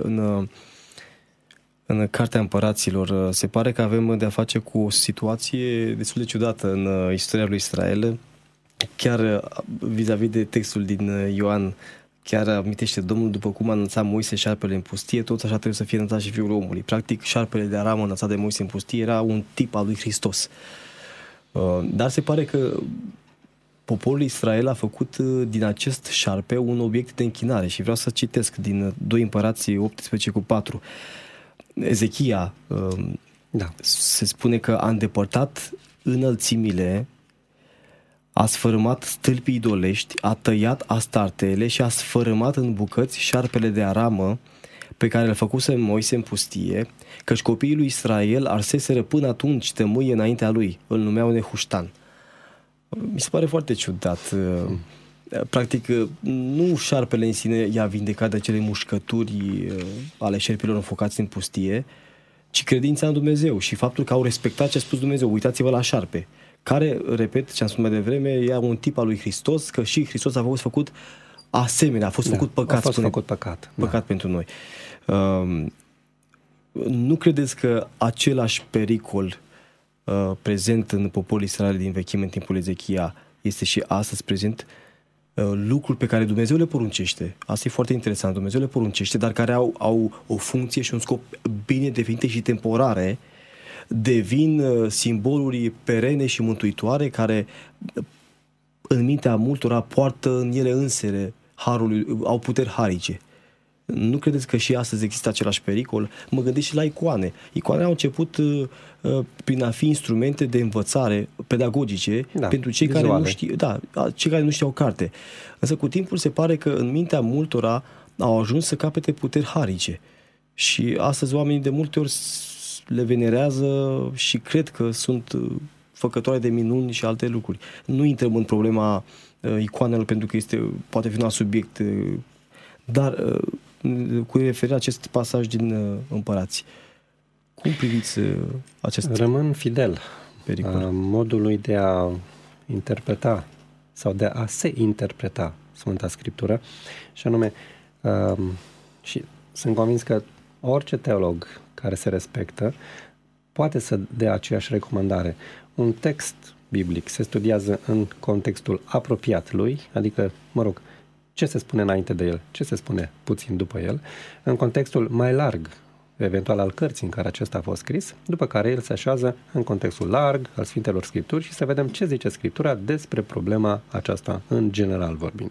în Cartea Împăraților se pare că avem de-a face cu o situație destul de ciudată în istoria lui Israel. Chiar vis-a-vis de textul din Ioan, chiar amintește Domnul, după cum a înălțat Moise șarpele în pustie, tot așa trebuie să fie înălțat și Fiul omului. Practic, șarpele de aramă înălțat de Moise în pustie era un tip al lui Hristos. Dar se pare că poporul Israel a făcut din acest șarpe un obiect de închinare și vreau să citesc din 2 Împărați 18:4. Ezechia se spune că a îndepărtat înălțimile, a sfărâmat stâlpii idolești, a tăiat astartele și a sfărâmat în bucăți șarpele de aramă pe care îl făcuse Moise în pustie, căci copiii lui Israel arseseră până atunci tămâie înaintea lui, îl numeau Nehuștan. Mi se pare foarte ciudat. Practic, nu șarpele în sine i-a vindecat de acele mușcături ale șerpilor înfocați în pustie, ci credința în Dumnezeu și faptul că au respectat ce a spus Dumnezeu. Uitați-vă la șarpe, care, repet, ce am spus mai devreme, e un tip al lui Hristos, că și Hristos a fost făcut asemenea, a fost făcut păcat. A fost făcut păcat. Păcat pentru noi. Nu credeți că același pericol prezent în poporul Israel din vechime în timpul Ezechia este și astăzi prezent? Lucruri pe care Dumnezeu le poruncește. Asta e foarte interesant. Dumnezeu le poruncește, dar care au o funcție și un scop bine definite și temporare, devin simboluri perene și mântuitoare care în mintea multora poartă în ele însele harul, au puteri harice. Nu credeți că și astăzi există același pericol? Mă gândesc și la icoane. Icoanele au început prin a fi instrumente de învățare pedagogice pentru cei care nu știu, cei care nu știau carte. Însă cu timpul se pare că în mintea multora au ajuns să capete puteri harice. Și astăzi oamenii de multe ori le venerează și cred că sunt făcătoare de minuni și alte lucruri. Nu intrăm în problema icoanelor pentru că poate fi un alt subiect, dar cu referire acest pasaj din Împărați. Cum priviți acest Rămân fidel pericol? Modului de a interpreta sau de a se interpreta Sfânta Scriptură, și anume, și sunt convins că orice teolog care se respectă poate să dea aceeași recomandare. Un text biblic se studiază în contextul apropiat lui, adică, ce se spune înainte de el, ce se spune puțin după el, în contextul mai larg, eventual al cărții în care acesta a fost scris, după care el se așează în contextul larg al Sfintelor Scripturi și să vedem ce zice Scriptura despre problema aceasta, în general vorbind.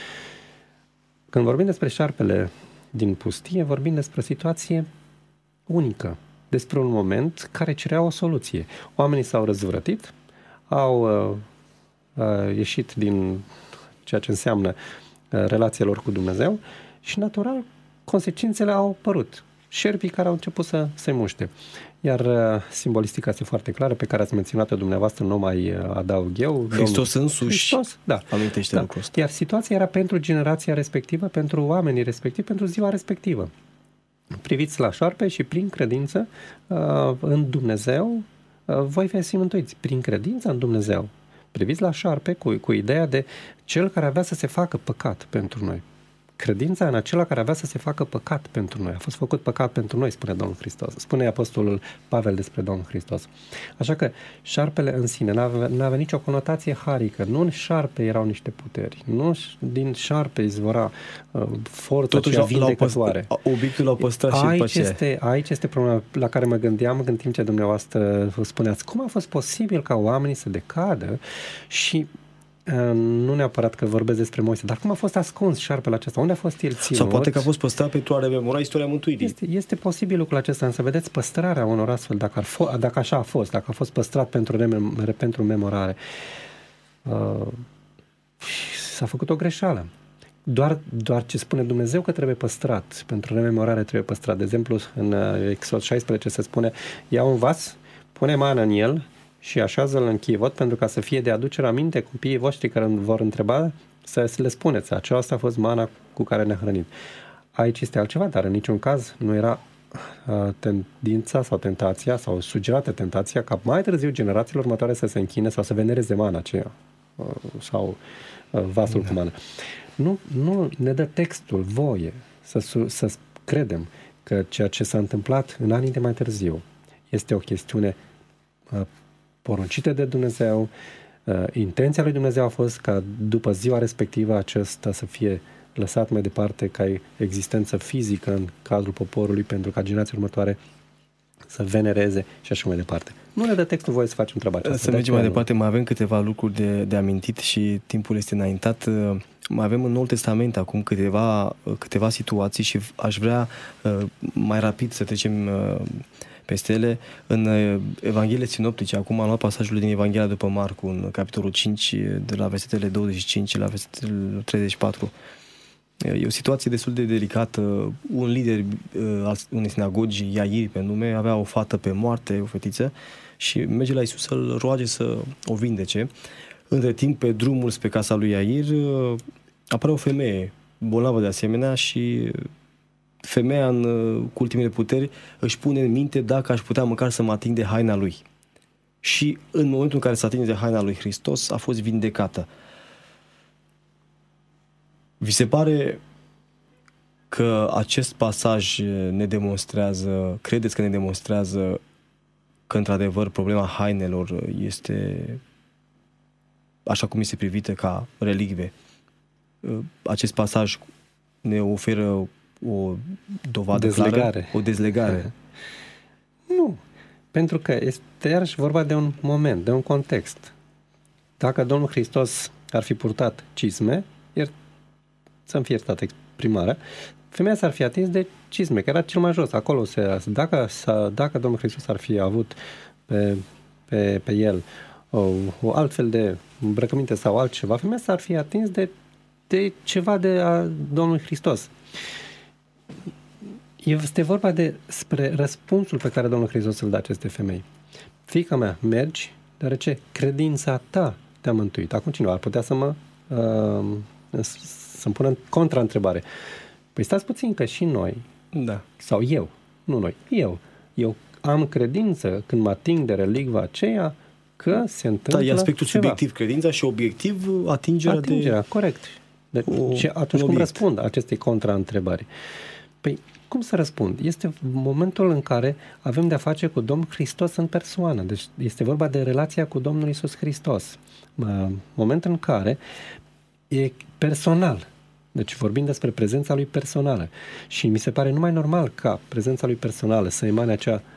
Când vorbim despre șarpele din pustie, vorbim despre o situație unică, despre un moment care cerea o soluție. Oamenii s-au răzvrătit, au ieșit din ceea ce înseamnă relația lor cu Dumnezeu și, natural, consecințele au apărut. Șerpii care au început să se muște. Iar simbolistica este foarte clară, pe care ați menționat-o dumneavoastră, nu mai adaug eu. Hristos însuși amintește lucrul ăsta. Iar situația era pentru generația respectivă, pentru oamenii respectivi, pentru ziua respectivă. Priviți la șarpe și prin credință în Dumnezeu voi veți fi mântuiți. Prin credință în Dumnezeu. Priviți la șarpe cu ideea de cel care avea să se facă păcat pentru noi. Credința în acela care avea să se facă păcat pentru noi. A fost făcut păcat pentru noi, spune Domnul Hristos. Spune Apostolul Pavel despre Domnul Hristos. Așa că șarpele în sine n-avea nicio conotație harică. Nu în șarpe erau niște puteri. Nu din șarpe izvora forța cea vindecătoare. Obiectul l-au păstrat și după aceea. Aici este problema la care mă gândeam în timp ce dumneavoastră vă spuneați. Cum a fost posibil ca oamenii să decadă și nu neapărat că vorbesc despre Moise, dar cum a fost ascuns șarpele acesta? Unde a fost el ținut? Sau poate că a fost păstrat pentru a rememora istoria mântuirii. Este posibil lucrul acesta, însă vedeți păstrarea unor astfel, dacă așa a fost, dacă a fost păstrat pentru memorare. S-a făcut o greșeală. Doar ce spune Dumnezeu că trebuie păstrat, pentru rememorare trebuie păstrat. De exemplu, în Exod 16 se spune, ia un vas, pune mana în el și așează-l în chivot, pentru ca să fie de aducere aminte copiii voștri care vor întreba, să le spuneți, aceasta a fost mana cu care ne-a hrănit. Aici este altceva, dar în niciun caz nu era tendința sau tentația sau sugerată tentația ca mai târziu generațiile următoare să se închine sau să venereze mana aceea sau vasul cu mană. Nu ne dă textul voie să credem că ceea ce s-a întâmplat în anii de mai târziu este o chestiune poruncită de Dumnezeu. Intenția lui Dumnezeu a fost ca după ziua respectivă acesta să fie lăsat mai departe ca existență fizică în cadrul poporului pentru ca generația următoare să venereze și așa mai departe. Nu ne dă textul voie să facem treaba aceasta. Să mergem mai departe, mai avem câteva lucruri de amintit și timpul este înaintat. Mai avem în Noul Testament acum câteva situații și aș vrea mai rapid să trecem peste ele. În Evanghelie sinoptice, acum am luat pasajul din Evanghelia după Marcu, în capitolul 5, de la versetele 25 la versetul 34. E o situație destul de delicată. Un lider al unei sinagogi, Iair pe nume, avea o fată pe moarte, o fetiță, și merge la Iisus să-l roage să o vindece. Între timp, pe drumul spre casa lui Iair, apare o femeie bolnavă de asemenea și femeia, cu ultimele puteri, își pune în minte dacă aș putea măcar să mă ating de haina lui. Și în momentul în care se atinge de haina lui Hristos, a fost vindecată. Vi se pare că acest pasaj ne demonstrează, credeți că ne demonstrează că într-adevăr problema hainelor este așa cum este privită ca relicve? Acest pasaj ne oferă o dovadă clară, o dezlegare. Nu, pentru că este iarăși vorba de un moment, de un context. Dacă Domnul Hristos ar fi purtat cizme, să-mi fie iertat primară, femeia s-ar fi atins de cizme, că era cel mai jos. Acolo, dacă Domnul Hristos ar fi avut pe el o altfel de îmbrăcăminte sau altceva, femeia s-ar fi atins de ceva de a Domnului Hristos. Este vorba despre răspunsul pe care Domnul Hristos îl dă acestei femei. Fiica mea, mergi, deoarece credința ta te-a mântuit. Acum cineva ar putea să-mi pună în contra-întrebare. Păi stați puțin că și noi, sau eu, nu noi, eu am credință când mă ating de relicva aceea că se întâmplă e aspectul ceva. subiectiv credința și obiectiv atingerea corect. Și atunci cum răspund acestei contra-întrebări? Păi, cum să răspund? Este momentul în care avem de-a face cu Domnul Hristos în persoană. Deci este vorba de relația cu Domnul Iisus Hristos. Moment în care e personal. Deci vorbim despre prezența lui personală. Și mi se pare numai normal ca prezența lui personală să emane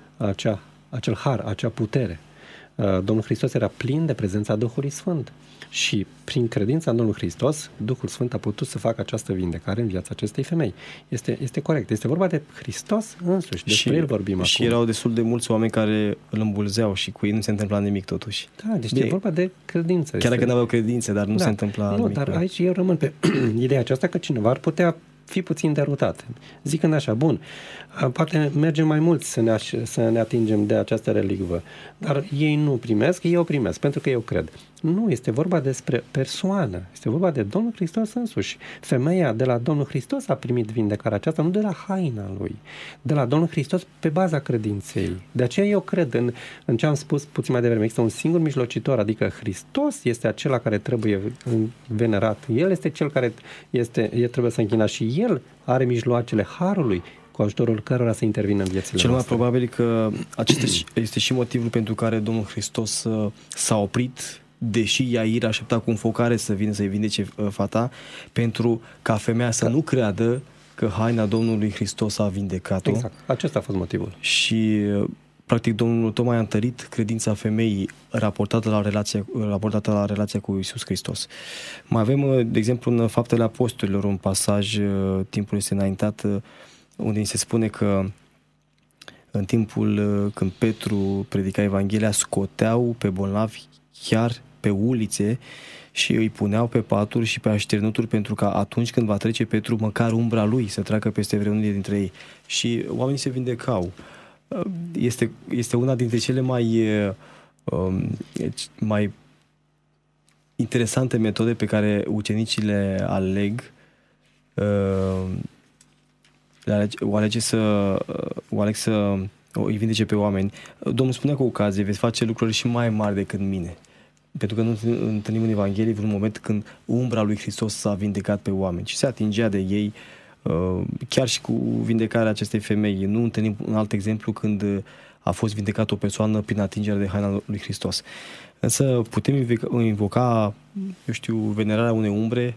acel har, acea putere. Domnul Hristos era plin de prezența Duhului Sfânt. Și prin credința în Domnul Hristos, Duhul Sfânt a putut să facă această vindecare în viața acestei femei. Este corect. Este vorba de Hristos însuși. Despre El vorbim acum. Și erau destul de mulți oameni care îl îmbulzeau și cu ei nu se întâmpla nimic totuși. Da, deci e vorba de credință. Chiar dacă nu aveau credință, dar nu se întâmpla nimic. Dar aici eu rămân pe ideea aceasta că cineva ar putea fi puțin derutat. Zicând așa, bun, poate mergem mai mult să ne atingem de această relicvă, dar ei nu primesc, eu primesc, pentru că eu cred. Nu, este vorba despre persoană, este vorba de Domnul Hristos însuși. Femeia de la Domnul Hristos a primit vindecarea aceasta, nu de la haina lui, de la Domnul Hristos pe baza credinței. De aceea eu cred în ce am spus puțin mai devreme, există un singur mijlocitor, adică Hristos este acela care trebuie venerat. El este cel care el trebuie să închina și El are mijloacele harului cu ajutorul cărora să intervină în viețile Cel mai noastre. probabil că acesta este și motivul pentru care Domnul Hristos s-a oprit, deși Iair aștepta cu înfocare să vină să-i vindece fata, pentru ca femeia să nu creadă că haina Domnului Hristos a vindecat-o. Exact, acesta a fost motivul. Și practic Domnul tocmai a întărit credința femeii raportată la relația cu Iisus Hristos. Mai avem, de exemplu, în Faptele Apostolilor un pasaj, timpul este înaintat, unde ni se spune că în timpul când Petru predica Evanghelia, scoteau pe bolnavi chiar pe ulițe și îi puneau pe paturi și pe așternuturi, pentru că atunci când va trece Petru, măcar umbra lui să treacă peste vreunul dintre ei. Și oamenii se vindecau. Este una dintre cele mai interesante metode pe care ucenicii aleg să îi vindece pe oameni. Domnul spunea cu ocazie, veți face lucruri și mai mari decât mine. Pentru că nu întâlnim în Evanghelie vreun moment când umbra lui Hristos s-a vindecat pe oameni și se atingea de ei. Chiar și cu vindecarea acestei femei, nu întâlnim un alt exemplu când a fost vindecată o persoană prin atingerea de haina lui Hristos. Însă putem invoca, venerarea unei umbre.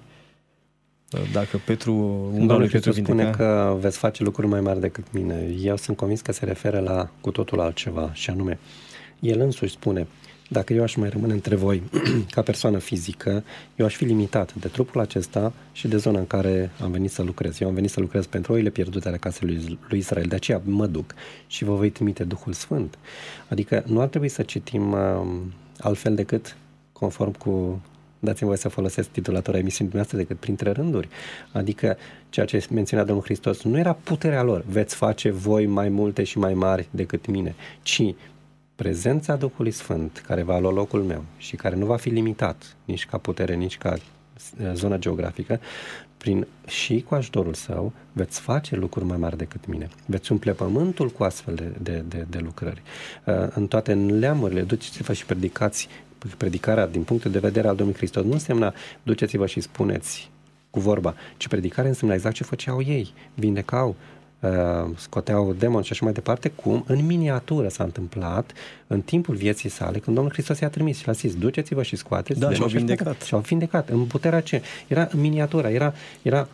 Dacă umbra lui Petru spune că veți face lucruri mai mari decât mine. Eu sunt convins că se referă la cu totul altceva, și anume, el însuși spune: dacă eu aș mai rămâne între voi ca persoană fizică, eu aș fi limitat de trupul acesta și de zona în care am venit să lucrez. Eu am venit să lucrez pentru oile pierdute ale casei lui Israel, de aceea mă duc și vă voi trimite Duhul Sfânt. Adică nu ar trebui să citim altfel decât conform cu, dați-mi voie să folosesc titulatura emisiunii dumneavoastră, decât printre rânduri. Adică ceea ce menționa Domnul Hristos nu era puterea lor, veți face voi mai multe și mai mari decât mine, ci prezența Duhului Sfânt, care va lua locul meu și care nu va fi limitat nici ca putere, nici ca zonă geografică, și cu ajutorul Său veți face lucruri mai mari decât mine. Veți umple pământul cu astfel de lucrări. În toate neamurile, duceți-vă și predicați. Predicarea din punctul de vedere al Domnului Hristos nu înseamnă duceți-vă și spuneți cu vorba, ci predicarea înseamnă exact ce făceau ei. Vindecau, scoteau demoni și așa mai departe, cum în miniatură s-a întâmplat în timpul vieții sale, când Domnul Hristos i-a trimis și l-a zis, duceți-vă și scoateți. Da, și-au vindecat. Și-au vindecat. În puterea ce? Era în miniatură, era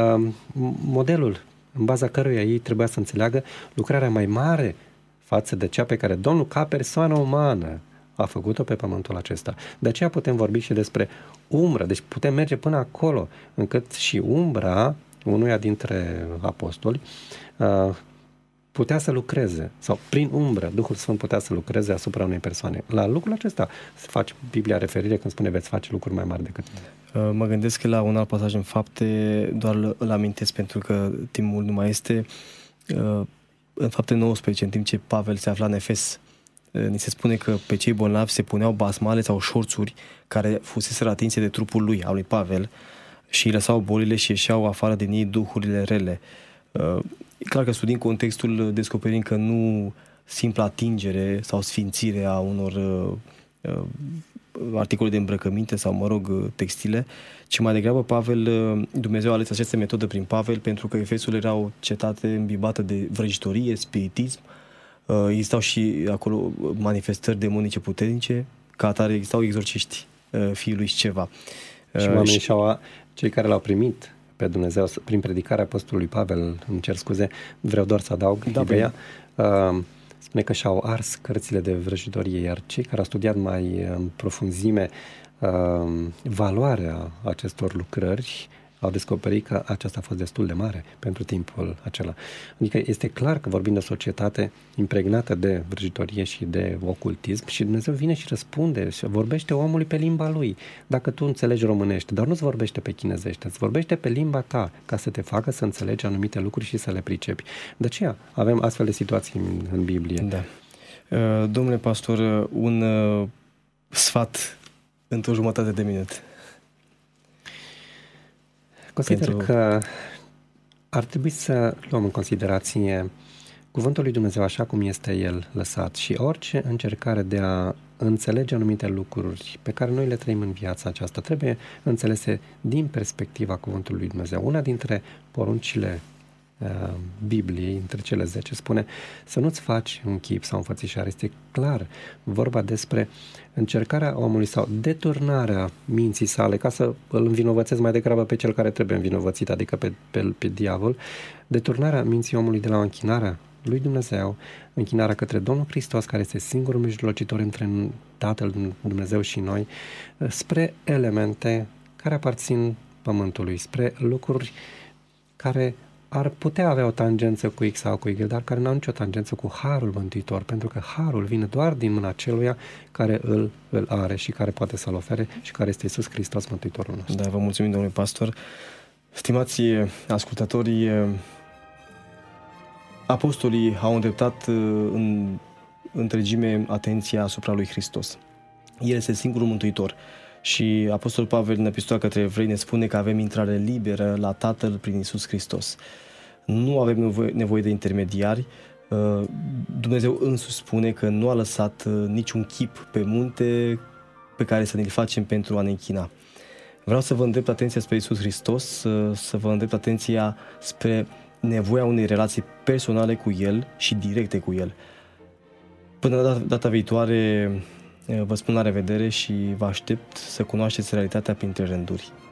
modelul în baza căruia ei trebuia să înțeleagă lucrarea mai mare față de cea pe care Domnul, ca persoană umană, a făcut-o pe pământul acesta. De aceea putem vorbi și despre umbră. Deci putem merge până acolo, încât și umbra unuia dintre apostoli putea să lucreze, sau prin umbră, Duhul Sfânt putea să lucreze asupra unei persoane. La lucrul acesta se face Biblia referire când spune veți face lucruri mai mari decât mine. Mă gândesc că la un alt pasaj în Fapte, doar îl amintesc pentru că timpul nu mai este, în Fapte 19, în timp ce Pavel se afla în Efes, ni se spune că pe cei bolnavi se puneau basmale sau șorțuri care fuseseră atinse de trupul lui, al lui Pavel, și îi lăsau bolile și ieșeau afară din ei duhurile rele. E clar că studiind contextul descoperim că nu simpla atingere sau sfințire a unor articole de îmbrăcăminte sau, mă rog, textile, ci mai degrabă Dumnezeu a ales această metodă prin Pavel pentru că Efesul era o cetate îmbibată de vrăjitorie, spiritism, existau și acolo manifestări demonice puternice, ca atare existau exorciști fiului Sceva. Și oamenii cei care l-au primit pe Dumnezeu prin predicarea apostolului Pavel, îmi cer scuze, vreau doar să adaug ideea, spune că și-au ars cărțile de vrăjitorie, iar cei care au studiat mai în profunzime valoarea acestor lucrări au descoperit că aceasta a fost destul de mare pentru timpul acela. Adică este clar că vorbim de o societate impregnată de vrăjitorie și de ocultism și Dumnezeu vine și răspunde și vorbește omului pe limba lui. Dacă tu înțelegi românește, dar nu-ți vorbește pe chinezește, îți vorbește pe limba ta ca să te facă să înțelegi anumite lucruri și să le pricepi. De aceea avem astfel de situații în Biblie. Da. Domnule pastor, un sfat într-o jumătate de minut. Consider că ar trebui să luăm în considerație cuvântul lui Dumnezeu așa cum este el lăsat și orice încercare de a înțelege anumite lucruri pe care noi le trăim în viața aceasta trebuie înțelese din perspectiva cuvântului lui Dumnezeu. Una dintre poruncile Bibliei, între cele 10, spune să nu-ți faci un chip sau înfățișare. Este clar vorba despre încercarea omului sau deturnarea minții sale, ca să îl învinovățesc mai degrabă pe cel care trebuie învinovățit, adică pe diavol, deturnarea minții omului de la o închinare lui Dumnezeu, închinarea către Domnul Hristos, care este singurul mijlocitor între Tatăl Dumnezeu și noi, spre elemente care aparțin pământului, spre lucruri care ar putea avea o tangență cu X sau cu Y, dar care nu au nicio tangență cu Harul Mântuitor, pentru că Harul vine doar din mâna celuia care îl are și care poate să-l ofere și care este Iisus Hristos, Mântuitorul nostru. Da, vă mulțumim, domnule pastor. Stimați ascultătorii, apostolii au îndreptat în întregime atenția asupra lui Hristos. El este singurul Mântuitor. Și apostolul Pavel, în epistola către Evrei, ne spune că avem intrare liberă la Tatăl prin Iisus Hristos. Nu avem nevoie de intermediari. Dumnezeu însuși spune că nu a lăsat niciun chip pe munte pe care să ne-l facem pentru a ne închina. Vreau să vă îndrept atenția spre Iisus Hristos, să vă îndrept atenția spre nevoia unei relații personale cu El și directe cu El. Până data viitoare, vă spun la revedere și vă aștept să cunoașteți realitatea printre rânduri.